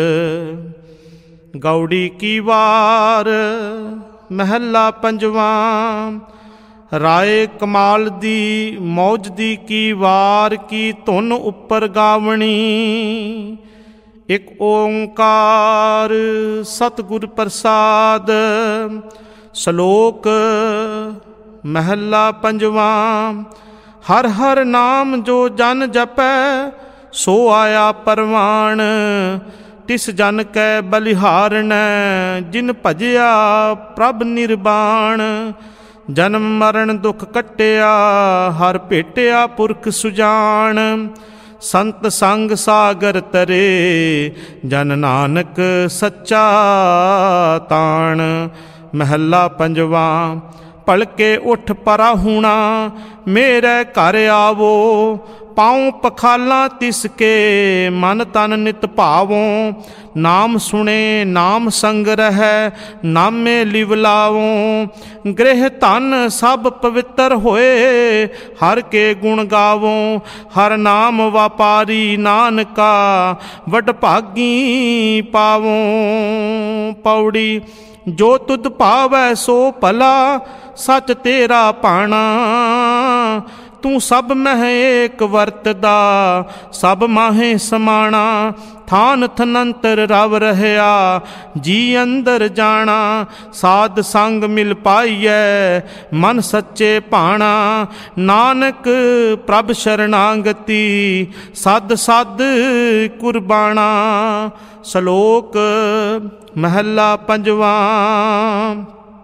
ਗੌੜੀ ਕੀ ਵਾਰ ਮਹੱਲਾ ਪੰਜਵਾਂ। ਰਾਏ ਕਮਾਲ ਦੀ ਮੌਜ ਦੀ ਕੀ ਵਾਰ, ਕੀ ਧੁਨ ਉੱਪਰ ਗਾਵਣੀ। ਇੱਕ ਓੰਕਾਰ ਸਤਿਗੁਰ ਪ੍ਰਸਾਦ। ਸ਼ਲੋਕ ਮਹੱਲਾ ਪੰਜਵਾਂ। ਹਰ ਹਰ ਨਾਮ ਜੋ ਜਨ ਜਪੈ, ਸੋ ਆਇਆ ਪਰਵਾਣ। ਤਿਸ ਜਨ ਕੈ ਬਲਿਹਾਰਣੈ, ਜਿਨ ਭਜਿਆ ਪ੍ਰਭ ਨਿਰਬਾਣ। ਜਨਮ ਮਰਨ ਦੁਖ ਕੱਟਿਆ, ਹਰ ਭੇਟਿਆ ਪੁਰਖ ਸੁਜਾਨ। ਸੰਤ ਸੰਗ ਸਾਗਰ ਤਰੇ, ਜਨ ਨਾਨਕ ਸੱਚਾ ਤਾਣ। ਮਹੱਲਾ ਪੰਜਵਾਂ। ਭਲਕੇ ਉੱਠ ਪਰਾ ਹੂਣਾ, ਮੇਰੇ ਘਰ ਆਵੋ। ਪਾਉ ਪਖਾਲਾਂ ਤਿਸ ਕੇ, ਮਨ ਤਨ ਨਿਤ ਭਾਵੋਂ। ਨਾਮ ਸੁਣੇ ਨਾਮ ਸੰਗ ਰਹੈ, ਨਾਮੇ ਲਿਵ ਲਾਵੋਂ। ਗ੍ਰਹਿ ਧਨ ਸਭ ਪਵਿੱਤਰ ਹੋਏ, ਹਰ ਕੇ ਗੁਣ ਗਾਵੋਂ। ਹਰ ਨਾਮ ਵਾਪਾਰੀ ਨਾਨਕਾ, ਵਡ ਭਾਗੀ ਪਾਵੋਂ। ਪੌੜੀ। ਜੋ ਤੁਧ ਭਾਵੈ ਸੋ ਭਲਾ, ਸੱਚ ਤੇਰਾ ਭਾਣਾ। ਤੂੰ ਸਭ ਮਹਿ ਏਕ ਵਰਤਦਾ, ਸਭ ਮਾਹੇ ਸਮਾਣਾ। ਥਾਨ ਥਨੰਤਰ ਰਵ ਰਹਿਆ, ਜੀ ਅੰਦਰ ਜਾਣਾ। ਸਾਧ ਸੰਗ ਮਿਲ ਪਾਈਐ, ਮਨ ਸੱਚੇ ਭਾਣਾ। ਨਾਨਕ ਪ੍ਰਭ ਸ਼ਰਨਾਗਤੀ, ਸਦ ਸਦ ਕੁਰਬਾਣਾ। ਸ਼ਲੋਕ ਮਹੱਲਾ ਪੰਜਵਾਂ।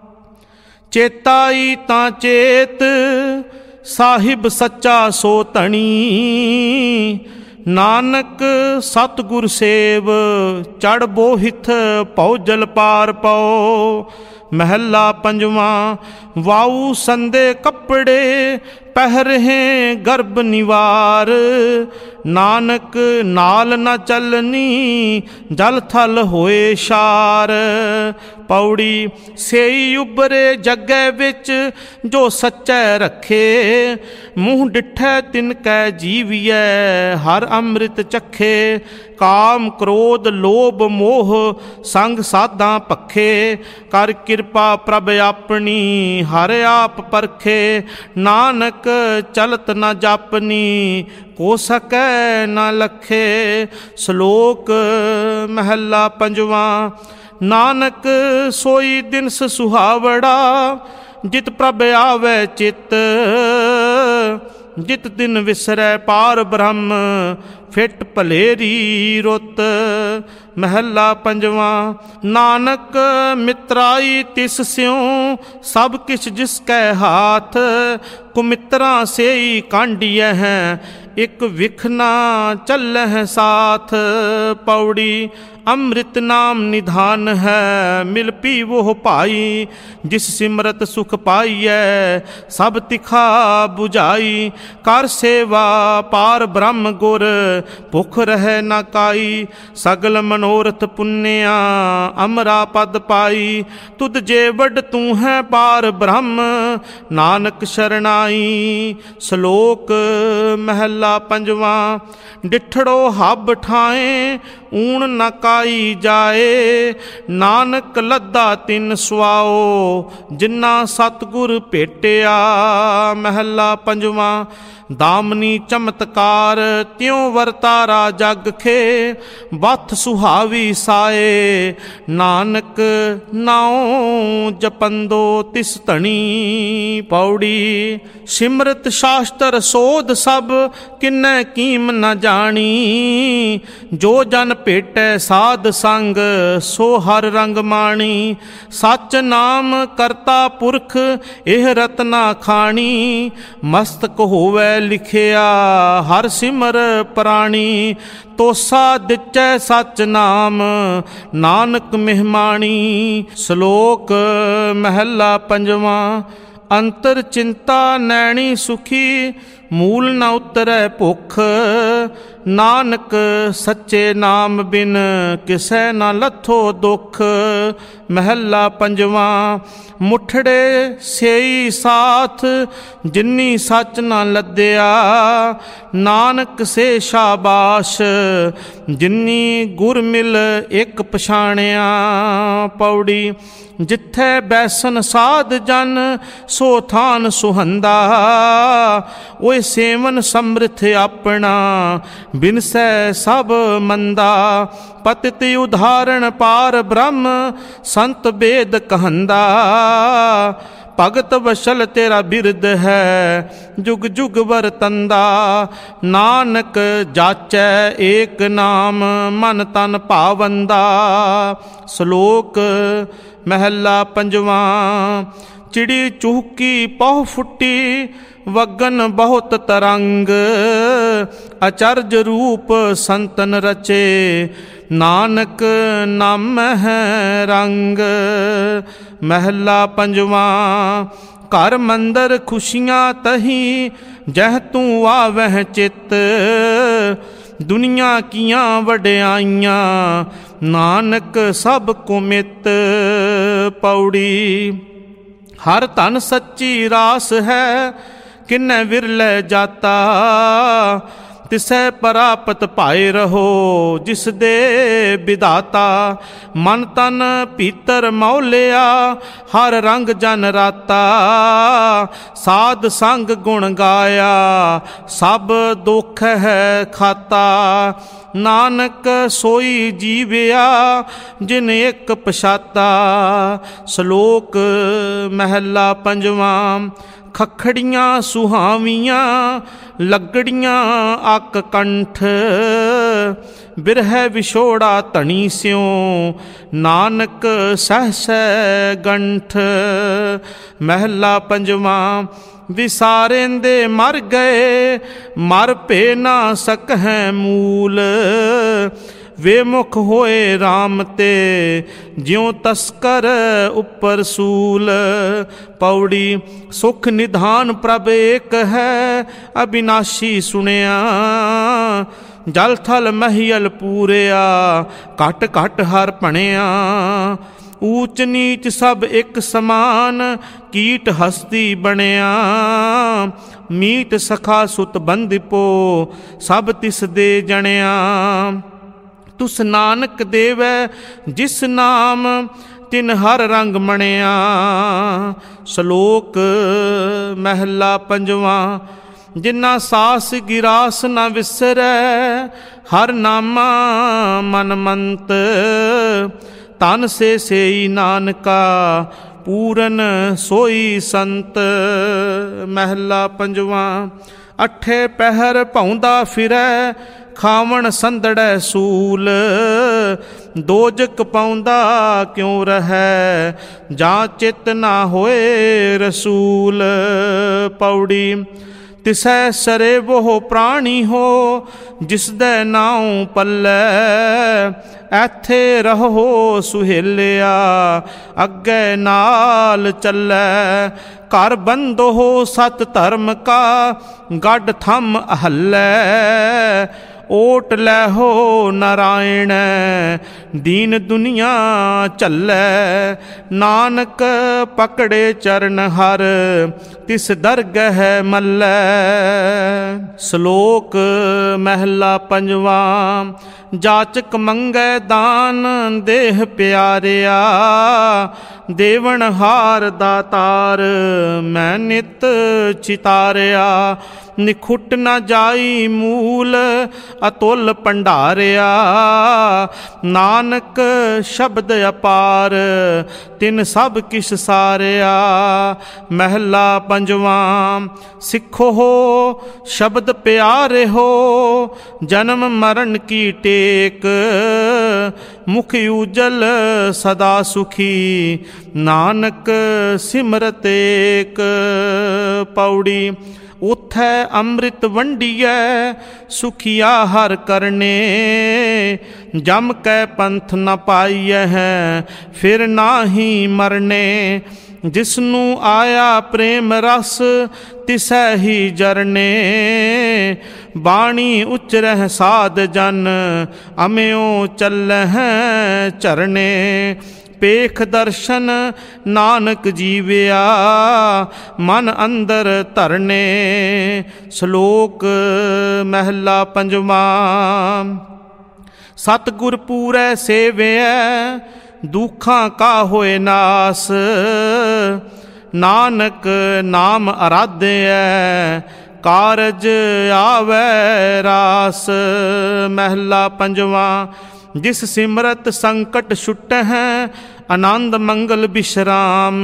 ਚੇਤਾਈ ਤਾਂ ਚੇਤ, ਸਾਹਿਬ ਸੱਚਾ ਸੋ ਧਣੀ। ਨਾਨਕ ਸਤਿਗੁਰ ਸੇਵ, ਚੜ ਬੋਹਿਥ ਪਉ ਜਲ ਪਾਰ ਪਉ। ਮਹੱਲਾ ਪੰਜਵਾਂ। ਵਾਊ ਸੰਦੇ ਕੱਪੜੇ, ਪਹਿਰਹਿ ਗਰਭ ਨਿਵਾਰ। ਨਾਨਕ ਨਾਲ ਨਾ ਚੱਲਣੀ, ਜਲ ਥਲ ਹੋਏ ਸ਼ਾਰ। ਪੌੜੀ। ਸੇਈ ਉਬਰੇ ਜੱਗੇ ਵਿੱਚ, ਜੋ ਸੱਚੈ ਰੱਖੇ। ਮੂੰਹ ਡਿਠੈ ਤਿਨ ਕੈ ਜੀਵੀਐ, ਹਰ ਅੰਮ੍ਰਿਤ ਚਖੇ। ਕਾਮ ਕ੍ਰੋਧ ਲੋਭ ਮੋਹ, ਸੰਗ ਸਾਧਾਂ ਪੱਖੇ। ਕਰ ਕਿਰਪਾ ਪ੍ਰਭ ਆਪਣੀ, ਹਰ ਆਪ ਪਰਖੇ। ਨਾਨਕ ਚਲਤ ਨਾ ਜਾਪਨੀ, ਕੋ ਸਕੈ ਨਾ ਲਖੇ। ਸ਼ਲੋਕ ਮਹੱਲਾ ਪੰਜਵਾਂ। ਨਾਨਕ ਸੋਈ ਦਿਨਸ ਸੁਹਾਵੜਾ, ਜਿਤ ਪ੍ਰਭ ਆਵੈ ਚਿਤ। ਜਿਤ ਦਿਨ ਵਿਸਰੈ ਪਾਰ ਬ੍ਰਹਮ, ਫਿਟ ਭਲੇਰੀ ਰੁੱਤ। ਮਹੱਲਾ ਪੰਜਵਾਂ। ਨਾਨਕ ਮਿਤਰਾਈ ਤਿਸ ਸਿਉ, ਸਭ ਕਿਛ ਜਿਸ ਕੈ ਹਾਥ। ਕੁਮਿਤਰਾਂ ਸੇਈ ਕਾਂਢੀਐ ਹੈ, ਇਕ ਵਿਖ ਨਾ ਚੱਲਹਿ ਸਾਥ। ਪੌੜੀ। ਅੰਮ੍ਰਿਤ ਨਾਮ ਨਿਧਾਨ ਹੈ, ਮਿਲ ਪੀਵੋ ਭਾਈ। ਜਿਸ ਸਿਮਰਤ ਸੁਖ ਪਾਈਐ, ਸਭ ਤਿਖਾ 부ਝਾਈ। ਕਰ ਸੇਵਾ ਪਾਰ ਬ੍ਰਹਮ ਗੁਰ, ਭੁਖ ਰਹਿ ਨਾ ਕਾਈ। ਸਗਲ ਮਨੋਰਥ ਪੁੰਨਿਆ, ਅਮਰਾ ਪਦ ਪਾਈ। ਤੁਧ ਜੇਵੜ ਤੂੰ ਹੈ ਪਾਰ ਬ੍ਰਹਮ, ਨਾਨਕ ਸ਼ਰਨਾਈ। ਸ਼ਲੋਕ ਮਹੱਲਾ ਪੰਜਵਾਂ। ਡਿਠੜੋ ਹੱਬ ਠਾਏ, ਊਣ ਨਾ ਕਾਈ ਜਾਏ। ਨਾਨਕ ਲੱਦਾ ਤਿਨ ਸੁਆਓ, ਜਿਨ੍ਹਾਂ ਸਤਿਗੁਰ ਭੇਟਿਆ। ਮਹੱਲਾ ਪੰਜਵਾਂ। ਦਾਮਨੀ ਚਮਤਕਾਰ, ਤਿਉ ਵਰਤਾਰਾ ਜਗ ਖੇ। ਬਥ ਸੁਹਾਵੀ ਸਾਏ, ਨਾਨਕ ਨਾਉ ਜਪੰਦੋ ਤਿਸ ਧਣੀ। ਪੌੜੀ। ਸਿਮਰਤ ਸ਼ਾਸਤਰ ਸੋਧ ਸਭ, ਕਿਨੈ ਕੀਮ ਨ ਜਾਣੀ। ਜੋ ਜਨ ਭੇਟੈ ਸਾਧ ਸੰਗ, ਸੋ ਹਰ ਰੰਗ ਮਾਣੀ। ਸੱਚ ਨਾਮ ਕਰਤਾ ਪੁਰਖ, ਇਹ ਰਤਨਾ ਖਾਣੀ। ਮਸਤਕ ਹੋਵੇ ਲਿਖਿਆ, ਹਰ ਸਿਮਰ ਪ੍ਰਾਣੀ। ਤੋਸਾ ਦਿਚੈ ਸੱਚ ਨਾਮ, ਨਾਨਕ ਮਹਿਮਾਣੀ। ਸ਼ਲੋਕ ਮਹੱਲਾ ਪੰਜਵਾਂ। ਅੰਤਰ ਚਿੰਤਾ ਨੈਣੀ ਸੁਖੀ, ਮੂਲ ਨ ਉਤਰੈ ਭੁੱਖ। ਨਾਨਕ ਸੱਚੇ ਨਾਮ ਬਿਨ, ਕਿਸੈ ਨ ਲੱਥੋ ਦੁੱਖ। ਮਹੱਲਾ ਪੰਜਵਾਂ। ਮੁਠੜੇ ਸੇਈ ਸਾਥ, ਜਿਨੀ ਸੱਚ ਨ ਲੱਦਿਆ। ਨਾਨਕ ਸੇ ਸ਼ਾਬਾਸ਼, ਜਿਨੀ ਗੁਰ ਮਿਲ ਇੱਕ ਪਛਾਣਿਆ। ਪੌੜੀ। ਜਿੱਥੈ ਬੈਸਨ ਸਾਧ ਜਨ, ਸੋ ਥਾਨ ਸੁਹੰਦਾ। ਓਏ ਸੇਵਨ ਸਮ੍ਰਿਥ ਆਪਣਾ, ਬਿਨਸੈ ਸਭ ਮੰਦਾ। ਪਤਿਤ ਉਦਾਹਰਣ ਪਾਰ ਬ੍ਰਹਮ, ਸੰਤ ਬੇਦ ਕਹੰਦਾ। ਭਗਤ ਵਸ਼ਲ ਤੇਰਾ ਬਿਰਦ ਹੈ, ਜੁਗ ਜੁਗ ਵਰਤੰਦਾ। ਨਾਨਕ ਜਾਚੈ ਏਕ ਨਾਮ, ਮਨ ਤਨ ਭਾਵੰਦਾ। ਸ਼ਲੋਕ ਮਹੱਲਾ ਪੰਜਵਾਂ। ਚਿੜੀ ਚੂਹਕੀ ਪਹੁ ਫੁੱਟੀ, ਵਗਨ ਬਹੁਤ ਤਰੰਗ। ਅਚਰਜ ਰੂਪ ਸੰਤਨ ਰਚੇ, ਨਾਨਕ ਨਾਮ ਹੈ ਰੰਗ। ਮਹੱਲਾ ਪੰਜਵਾਂ। ਘਰ ਮੰਦਰ ਖੁਸ਼ੀਆਂ ਤਹੀ, ਜਹ ਤੂੰ ਆਵਹਿ ਚਿੱਤ। ਦੁਨੀਆ ਕੀਆਂ ਵਡਿਆਈਆਂ, ਨਾਨਕ ਸਭ ਕੋ ਮਿੱਤ। ਪੌੜੀ। ਹਰ ਧਨ ਸੱਚੀ ਰਾਸ ਹੈ, ਕਿਨੈ ਵਿਰਲੇ ਜਾਤਾ। ਤਿਸੈ ਪ੍ਰਾਪਤ ਪਾਏ ਰਹੋ, ਜਿਸ ਦੇ ਵਿਧਾਤਾ। ਮਨ ਤਨ ਭੀਤਰ ਮੌਲਿਆ, ਹਰ ਰੰਗ ਜਨ ਰਾਤਾ। ਸਾਧ ਸੰਗ ਗੁਣ ਗਾਇਆ, ਸਭ ਦੁੱਖ ਹੈ ਖਾਤਾ। ਨਾਨਕ ਸੋਈ ਜੀਵਿਆ, ਜਿਨ ਇੱਕ ਪਛਾਤਾ। ਸ਼ਲੋਕ ਮਹੱਲਾ ਪੰਜਵਾਂ। ਖਖੜੀਆਂ ਸੁਹਾਵੀਆਂ, ਲੱਗੜੀਆਂ ਅੱਕ ਕੰਠ। ਬਿਰਹਿ ਵਿਛੋੜਾ ਧਣੀ ਸਿਉ, ਨਾਨਕ ਸਹਸੈ ਗੰਠ। ਮਹੱਲਾ ਪੰਜਵਾਂ। ਵਿਸਾਰੇਂਦੇ ਮਰ ਗਏ, ਮਰ ਭੇ ਨਾ ਸਕਹਿ ਮੂਲ। ਵੇ ਮੁਖ ਹੋਏ ਰਾਮ ਤੇ, ਜਿਉ ਤਸਕਰ ਉੱਪਰ ਸੂਲ। ਪੌੜੀ। ਸੁਖ ਨਿਧਾਨ ਪ੍ਰਭ ਏਕ ਹੈ, ਅਬਿਨਾਸ਼ੀ ਸੁਣਿਆ। ਜਲ ਥਲ ਮਹੀਲ ਪੂਰਿਆ, ਘਟ ਘਟ ਹਰ ਭਣਿਆ। ਊਚ ਨੀਚ ਸਭ ਇੱਕ ਸਮਾਨ, ਕੀਟ ਹਸਤੀ ਬਣਿਆ। ਮੀਤ ਸਖਾ ਸੁਤ ਬੰਦਿਪੋ, ਸਭ ਤਿਸ ਦੇ ਜਣਿਆ। ਤੁਸ ਨਾਨਕ ਦੇਵੈ ਜਿਸ ਨਾਮ, ਤਿਨ ਹਰ ਰੰਗ ਮਣਿਆ। ਸ਼ਲੋਕ ਮਹੱਲਾ ਪੰਜਵਾਂ। ਜਿਨਾ ਸਾਸ ਗਿਰਾਸ ਨ ਵਿਸਰੈ, ਹਰ ਨਾਮਾ ਮਨ ਮੰਤ। ਤਨ ਸੇ ਸੇਈ ਨਾਨਕਾ, ਪੂਰਨ ਸੋਈ ਸੰਤ। ਮਹੱਲਾ ਪੰਜਵਾਂ। ਅਠੇ ਪਹਿਰ ਭੌਂਦਾ ਫਿਰੈ, ਖਾਵਣ ਸੰਦੜੈ ਸੂਲ। ਦੋਜਕ ਪਾਉਂਦਾ ਕਿਉਂ ਰਹੈ, ਜਾਂ ਚਿਤ ਨਾ ਹੋਏ ਰਸੂਲ। ਪੌੜੀ। ਤਿਸੈ ਸਰੇ ਵੋ ਪ੍ਰਾਣੀ ਹੋ, ਜਿਸਦੇ ਨਾਉ ਪੱਲੇ। ਐਥੇ ਰਹੋ ਸੁਹੇਲਿਆ, ਅੱਗੇ ਨਾਲ ਚੱਲੈ। ਘਰ ਬੰਦੋ ਸਤ ਧਰਮ ਕਾ, ਗੱਡ ਥੰਮ ਹੱਲੈ। ਓਟ ਲੈ ਹੋ ਨਾਰਾਇਣ, ਦੀਨ ਦੁਨੀਆ ਝੱਲੈ। ਨਾਨਕ ਪਕੜੇ ਚਰਨ ਹਰ, ਤਿਸ ਦਰਗਹਿ ਮੱਲੈ। ਸ਼ਲੋਕ ਮਹੱਲਾ ਪੰਜਵਾਂ। ਜਾਚਕ ਮੰਗੈ ਦਾਨ, ਦੇਹ ਪਿਆਰਿਆ। ਦੇਵਨ ਹਾਰ ਦਾਤਾਰ, ਮੈਂ ਨਿਤ ਚਿਤਾਰਿਆ। निखुट न जाई मूल अतुल भंडारिया। नानक शब्द अपार तिन सब किस सारिया। महला पंजवा सिखो हो शब्द प्यारे हो जन्म मरण की टेक। मुख उजल सदा सुखी नानक सिमरत एक। पौड़ी उथै अमृत वंडियै सुखिया हर करने। जम कै पंथ न पाइय है फिर नाही मरने। जिसनू आया प्रेम रस तिसै ही जरने। बाणी उचरह साध जन अम्यो चलह चरने। पेख दर्शन नानक जीविया मन अंदर धरने। श्लोक महला पंजवा। सतगुर पूरै सेवै दुखां का होए नास। नानक नाम आराध्य कारज आवै रास। महला पंजवा। जिस सिमरत संकट छुटह आनंद मंगल विश्राम।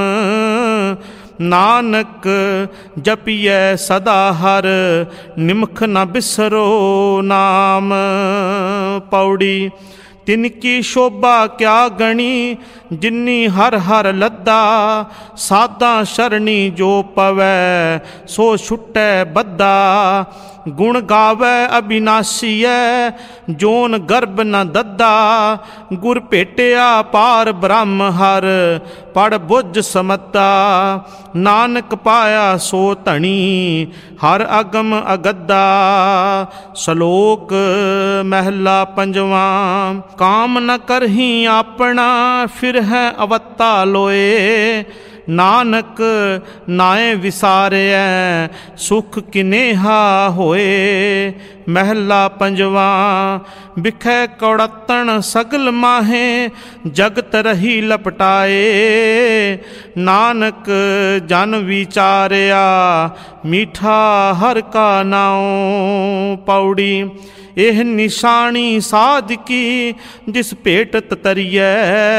नानक जपिए सदा हर निमख न बिसरो नाम। पौड़ी तिनकी शोभा क्या गणी जिन्नी हर हर लद्दा। साधा शरणी जो पवै सो छुटै बद्दा। गुण गावै अविनाशी है जोन गर्भ न दद्दा। गुर भेटिया पार ब्रह्म हर पढ़ बुझ समद्दा। नानक पाया सो धनी हर अगम अगद्दा। श्लोक महला पंजवा। काम न करही अपना फिर है अवत्ता लोए। नानक नाए विसारिया सुख किनेहा होए। महला पंजवा। बिखै कौड़तन सगल माहे जगत रही लपटाए। नानक जन विचारिया मीठा हर का नाओ। पौड़ी एह निशानी साध की जिस भेटत तरियै।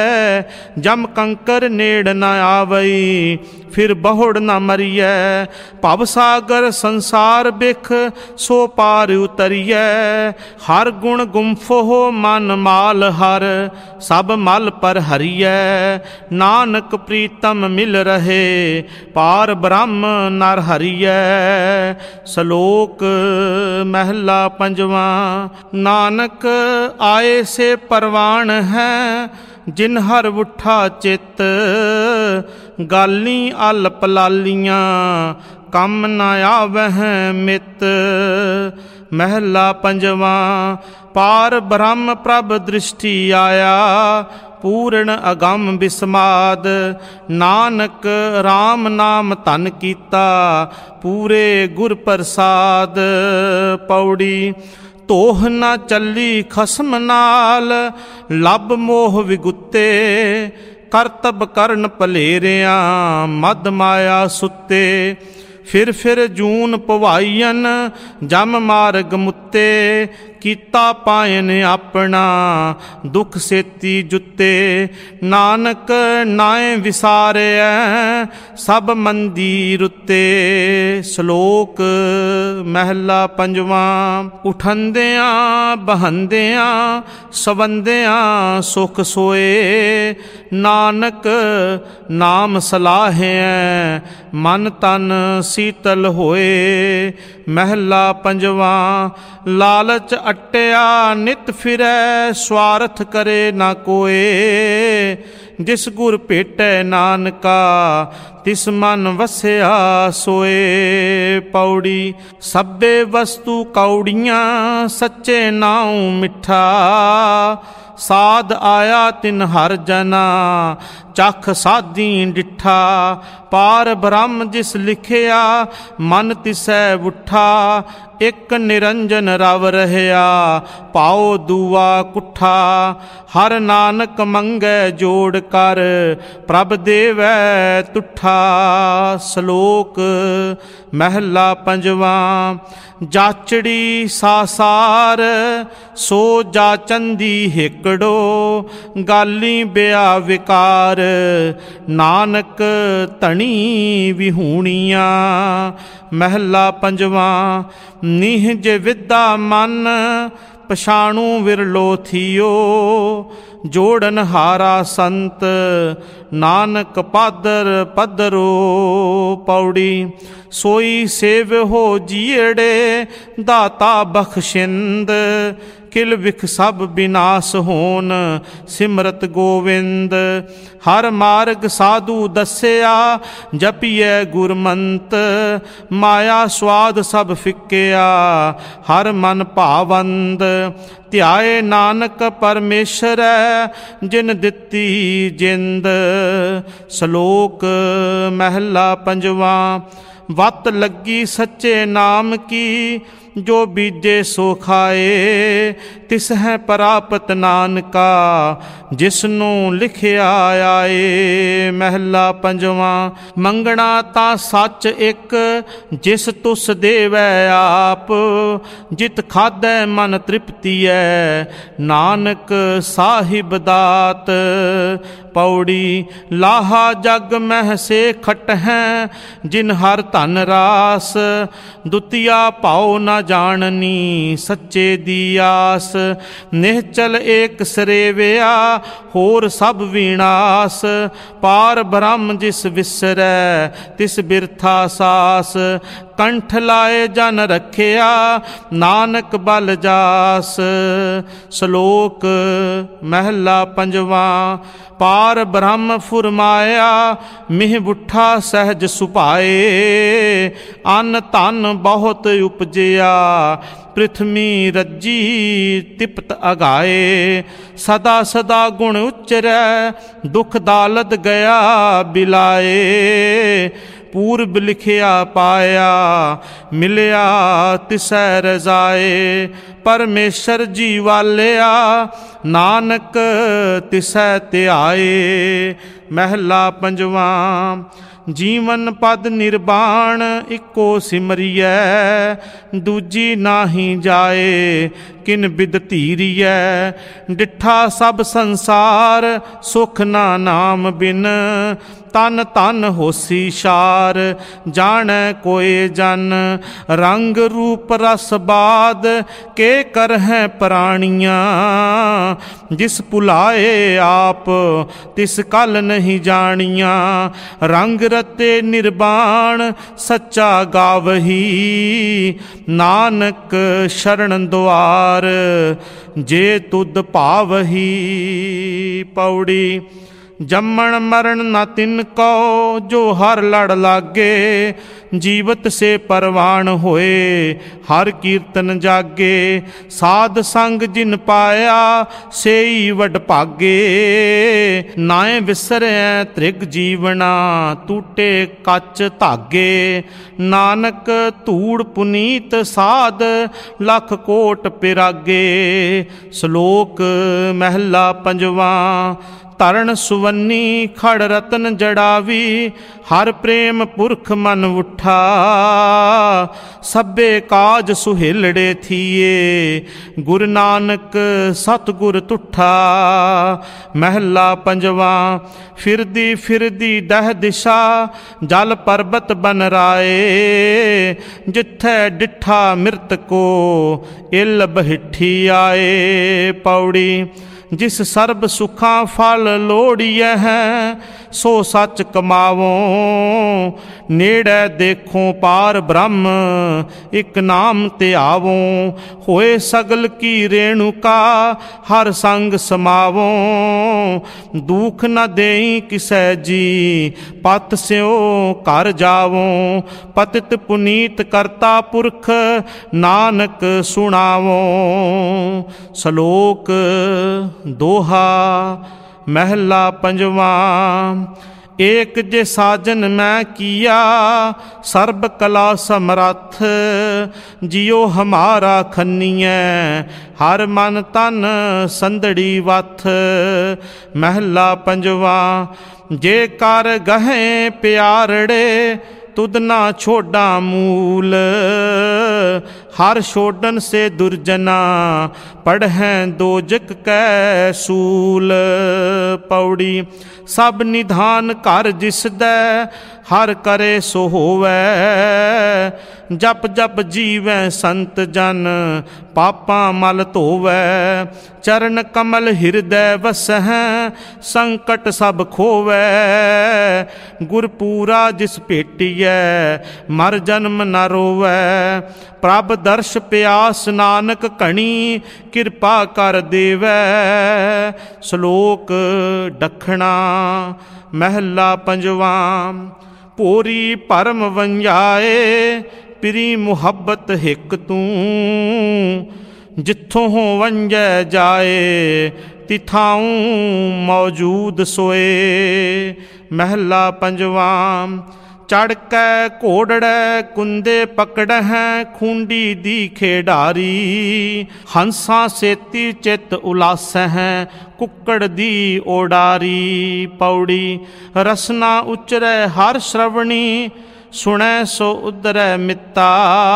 जम कंकर नेड़ न आवई फिर बहुड़ न मरियै। भव सागर संसार बिख सो पार उतरियै। हर गुण गुम्फो मन माल हर सब मल पर हरियै। नानक प्रीतम मिल रहे पार ब्रह्म नर हरियै। श्लोक महला पंजवा। नानक आए से परवान है जिन हर उठा चित। गाली अल पलालियां कम न आवह मित। महला पंजवा। पार ब्रह्म प्रभ दृष्टि आया पूर्ण अगम बिस्माद। नानक राम नाम धन कीता पूरे गुर प्रसाद। पौड़ी तोह न चली खसम नाल लब मोह विगुते। करतब करन पलेरिया मद माया सुते। फिर फिर जून पवाईयन जम मार्ग मुते। कीता पायन अपना दुख सेती जुते। नानक नाए विसारिया सब मंदी रुते। श्लोक महला पंजवा। उठंदियां बहंदियां सवंदियां सुख सोए। नानक नाम सलाहे मन तन शीतल होए। महला पंजवा। लालच अट्टिया नित फिरै स्वार्थ करे ना कोए। जिस गुर भेटै नानका तिस मन वसिया सोए। पौड़ी सब्बे वस्तु कौड़ियां सच्चे नाऊ मिठा। साध आया तिन हर जना चख साधी डिठा। पार ब्रह्म जिस लिखिया मन तिसै उठा। ਇੱਕ ਨਿਰੰਜਨ ਰਵ ਰਹਿਆ, ਪਾਉ ਦੂਆ ਕੁੱਠਾ। ਹਰ ਨਾਨਕ ਮੰਗੈ ਜੋੜ ਕਰ, ਪ੍ਰਭ ਦੇਵੈ ਤੁਠਾ। ਸ਼ਲੋਕ ਮਹਿਲਾ ਪੰਜਵਾਂ। ਜਾਚੜੀ ਸਾਸਾਰ, ਸੋ ਜਾਚੰਦੀ ਹਿਕੜੋ। ਗਾਲੀ ਬਿਆ ਵਿਕਾਰ, ਨਾਨਕ ਧਣੀ ਵਿਹੂਣੀਆਂ। ਮਹਿਲਾ ਪੰਜਵਾਂ। ਨਿਹਜ ਵਿਦਾ ਮਨ, ਪਛਾਣੂ ਵਿਰਲੋ ਥੀਓ। ਜੋੜਨ ਹਾਰਾ ਸੰਤ, ਨਾਨਕ ਪਾਦਰ ਪਦਰੋ। ਪੌੜੀ। ਸੋਈ ਸੇਵ ਹੋ ਜੀੜੇ, ਦਾਤਾ ਬਖਸ਼ਿੰਦ। ਕਿਲ ਵਿਖ ਸਭ ਬਿਨਾਸ਼ ਹੋਨ, ਸਿਮਰਤ ਗੋਵਿੰਦ। ਹਰ ਮਾਰਗ ਸਾਧੂ ਦੱਸਿਆ, ਜਪੀਐ ਗੁਰਮੰਤ। ਮਾਇਆ ਸਵਾਦ ਸਭ ਫਿੱਕਿਆ, ਹਰ ਮਨ ਭਾਵੰਦ। ਧਿਆਏ ਨਾਨਕ ਪਰਮੇਸ਼ਰੈ, ਜਿਨ ਦਿੱਤੀ ਜਿੰਦ। ਸ਼ਲੋਕ ਮਹਿਲਾ ਪੰਜਵਾਂ। ਵੱਤ ਲੱਗੀ ਸੱਚੇ ਨਾਮ ਕੀ, ਜੋ ਬੀਜੇ ਸੋ ਖਾਏ। ਤਿਸ ਹੈ ਪ੍ਰਾਪਤ ਨਾਨਕਾ, ਜਿਸਨੂੰ ਲਿਖਿਆ ਆਏ। ਮਹਿਲਾ ਪੰਜਵਾਂ। ਮੰਗਣਾ ਤਾਂ ਸੱਚ ਇੱਕ, ਜਿਸ ਤੁਸ ਦੇਵੈ ਆਪ। ਜਿਤ ਖਾਧੈ ਮਨ ਤ੍ਰਿਪਤੀਐ, ਨਾਨਕ ਸਾਹਿਬ ਦਾਤ। ਪੌੜੀ। ਲਾਹਾ ਜਗ ਮਹਿ ਸੇ ਖਟ ਹੈ, ਜਿਨ ਹਰ ਧਨ ਰਾਸ। ਦੁਤੀਆ ਭਾਉ ਨਾ ਜਾਣਨੀ, ਸੱਚੇ ਦੀ ਆਸ। ਨਿਹਚਲ ਏਕ ਸਰੇਵਿਆ, ਹੋਰ ਸਭ ਵਿਨਾਸ਼। ਪਾਰ ਬ੍ਰਹਮ ਜਿਸ ਵਿਸਰੈ, ਤਿਸ ਬਿਰਥਾ ਸਾਸ। ਕੰਠ ਲਾਏ ਜਨ ਰੱਖਿਆ, ਨਾਨਕ ਬਲ ਜਾਸ। ਸ਼ਲੋਕ ਮਹਿਲਾ ਪੰਜਵਾਂ। ਪਾਰ ਬ੍ਰਹਮ ਫੁਰਮਾਇਆ, ਮਿਹ ਬੁੱਠਾ ਸਹਿਜ ਸੁਭਾਏ। ਅੰਨ ਧਨ ਬਹੁਤ ਉਪਜਿਆ, ਪ੍ਰਿਥਵੀ ਰੱਜੀ ਤਿਪਤ ਅਗਾਏ। ਸਦਾ ਸਦਾ ਗੁਣ ਉਚਰੈ, ਦੁਖ ਦਾਲਦ ਗਿਆ ਬਿਲਾਏ। ਪੂਰਬ ਲਿਖਿਆ ਪਾਇਆ, ਮਿਲਿਆ ਤਿਸੈ ਰਜ਼ਾਏ। ਪਰਮੇਸ਼ਰ ਜੀ ਵਾਲਿਆ, ਨਾਨਕ ਤਿਸੈ ਧਿਆਏ। ਮਹਿਲਾ ਪੰਜਵਾਂ। ਜੀਵਨ ਪਦ ਨਿਰਵਾਣ, ਇੱਕੋ ਸਿਮਰੀਐ। ਦੂਜੀ ਨਾਹੀ ਜਾਏ, ਕਿਨ ਬਿਦ ਧੀਰੀਐ। ਡਿਠਾ ਸਭ ਸੰਸਾਰ, ਸੁਖ ਨਾ ਨਾਮ ਬਿਨ। ਤਨ ਤਨ ਹੋਸੀ ਸ਼ਾਰ, ਜਾਣੈ ਕੋਏ ਜਨ। ਰੰਗ ਰੂਪ ਰਸ ਬਾਦ, ਕੇ ਕਰਹਿ ਪ੍ਰਾਣੀਆਂ। ਜਿਸ ਭੁਲਾਏ ਆਪ, ਤਿਸ ਕਲ ਨਹੀਂ ਜਾਣੀਆਂ। ਰੰਗ ਰਤੇ ਨਿਰਵਾਣ, ਸੱਚਾ ਗਾਵਹੀ। ਨਾਨਕ ਸ਼ਰਨ ਦੁਆਰ, ਜੇ ਤੁਧ ਭਾਵਹੀ। ਪੌੜੀ। ਜੰਮਣ ਮਰਨ ਨਾ ਤਿਨ ਕੋ, ਜੋ ਹਰ ਲੜ ਲਾਗੇ। ਜੀਵਤ ਸੇ ਪਰਵਾਣ ਹੋਏ, ਹਰ ਕੀਰਤਨ ਜਾਗੇ। ਸਾਧ ਸੰਗ ਜਿਨ ਪਾਇਆ, ਸੇਈ ਵਡ ਭਾਗੇ। ਨਾਏ ਵਿਸਰੈ ਤ੍ਰਿਗ ਜੀਵਨਾ, ਟੂਟੇ ਕੱਚ ਧਾਗੇ। ਨਾਨਕ ਧੂੜ ਪੁਨੀਤ ਸਾਧ, ਲੱਖ ਕੋਟ ਪਿਰਾਗੇ। ਸ਼ਲੋਕ ਮਹਿਲਾ ਪੰਜਵਾਂ। ਧਰਨ ਸੁਵੰਨੀ ਖੜ ਰਤਨ ਜੜਾਵੀ। ਹਰ ਪ੍ਰੇਮ ਪੁਰਖ ਮਨ ਉਠਾ, ਸਭੇ ਕਾਜ ਸੁਹੇਲੜੇ ਥੀਏ। ਗੁਰ ਨਾਨਕ ਸਤਿਗੁਰ ਤੁਠਾ। ਮਹਿਲਾ ਪੰਜਵਾਂ। ਫਿਰਦੀ ਫਿਰਦੀ ਦਹ ਦਿਸ਼ਾ, ਜਲ ਪਰਬਤ ਬਨ ਰਾਏ। ਜਿੱਥੈ ਡਿਠਾ ਮਿਰਤ ਕੋ, ਇਲ ਬਹਿਠੀ ਆਏ। ਪੌੜੀ। ਜਿਸ ਸਰਬ ਸੁਖਾਂ ਫਲ ਲੋੜੀਐ ਹੈ, ਸੋ ਸੱਚ ਕਮਾਵੋ। ਨੇੜੇ ਦੇਖੋ ਪਾਰ ਬ੍ਰਹਮ, ਇਕ ਨਾਮ ਧਿਆਵੋ। ਹੋਏ ਸਗਲ ਕੀ ਰੇਣੁਕਾ, ਹਰ ਸੰਗ ਸਮਾਵੋ। ਦੁਖ ਨ ਦੇਈ ਕਿਸੈ ਜੀ, ਪਤ ਸਿਓ ਘਰ ਜਾਵੋ। ਪਤਿਤ ਪੁਨੀਤ ਕਰਤਾ ਪੁਰਖ, ਨਾਨਕ ਸੁਣਾਵੋ। ਸ਼ਲੋਕ ਦੋਹਾ ਮਹਿਲਾ ਪੰਜਵਾਂ। एक जे साजन मैं किया सर्ब कला समरथ, जियो हमारा खन्नीए हर मन तन संदड़ी वथ। महला पंजवा। जे कर गहे प्यारड़े तुद ना छोड़ा मूल, हर छोड़न से दुर्जना पढ़ें दोजक कै सूल। पौड़ी। सब निधान कर जिसदै हर करे सो होवै, जप जप जीवै संत जन पापां मल धोवै। चरण कमल हृदय वसहै संकट सब खोवै, गुरपूरा जिस भेटियै मर जन्म न रोवै। प्रभ दर्श प्यास नानक घणी किरपा कर देवै। श्लोक दखना। महला पंजवा। पूरी परम वंजाए पिरी मुहब्बत हिक तूं, जिथों हो वंजै जाए तिथाऊं मौजूद सोए। महला पंजवा। चढ़ कै घोड़ड़ै कुंदे पकड़है खूंडी दी खेडारी, हंसा सेती चित उलासहै कुक्कड़ दी ओडारी। पौड़ी। रसना उचरै हर श्रवणी सुनै सो उदरै मित्ता,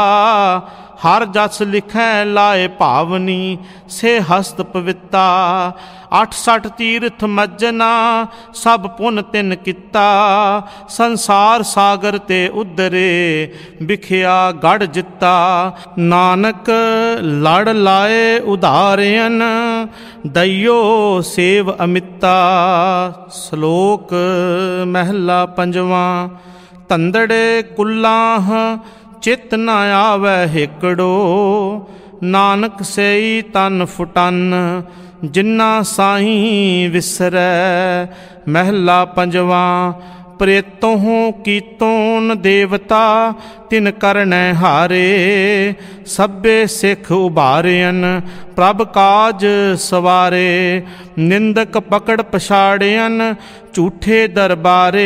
हर जस लिखै लाए भावनी से हस्त पविता। अठ सठ तीर्थ मज्जना सब पुन तिन किता, संसार सागर ते उदरे बिखिया गढ़ जिता। नानक लड़ लाए उदारियन दइयो सेव अमिता। श्लोक महला पंजवा। तंदड़े कुल्लाह चित न आवै हिकड़ो, नानक सेई तन फुटन जिन्ना साईं विसरै। महला पंजवा। प्रेतों कीतों देवता तिन करनै हारे, सभे सिख उबारियन प्रभ काज सवारे। निंदक पकड़ पछाड़ियन झूठे दरबारे,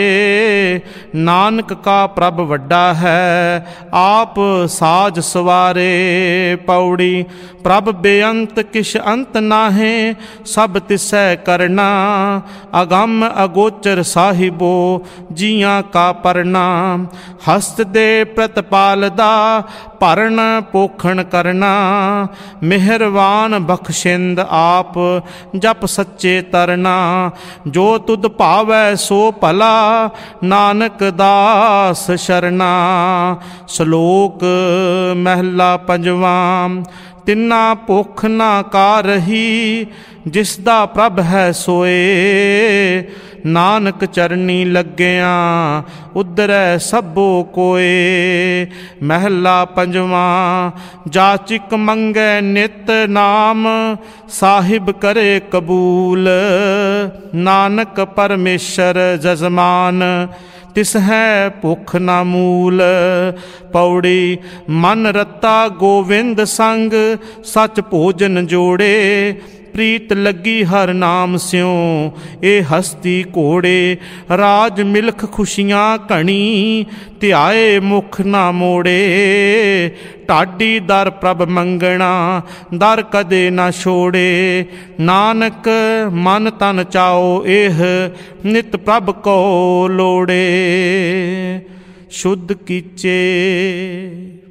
नानक का प्रभ वड्डा है आप साज सवारे। पौड़ी। प्रभ बेअंत किश अंत नाहे सब तिसै करना, अगम अगोचर साहिबो जियां का परना। हस्त दे प्रतिपालदा भरण पोखण करना, मेहरवान बख्शिंद आप जप सच्चे तरना। जो तुद भावै सो भला नानक दास शरणा। श्लोक महला पंजवा। तिन्ना भुख ना कारही जिसदा प्रभ है सोए, नानक चरनी लग्गिया उदरै सबो कोए। महला पंजवा। जाचिक मंगै नित नाम साहिब करे कबूल, नानक परमेश्वर जजमान तिस है भुख ना मूल। पौड़ी। मन रत्ता गोविंद संग सच भोजन जोड़े, प्रीत लगी हर नाम स्यों ए हस्ती घोड़े। राज मिलख खुशियाँ घणी ध्याए मुख ना मोड़े, ढाडी दर प्रभ मंगना दर कदे ना छोड़े। नानक मन तन चाओ एह नित प्रभ को लोड़े। शुद्ध कीचे।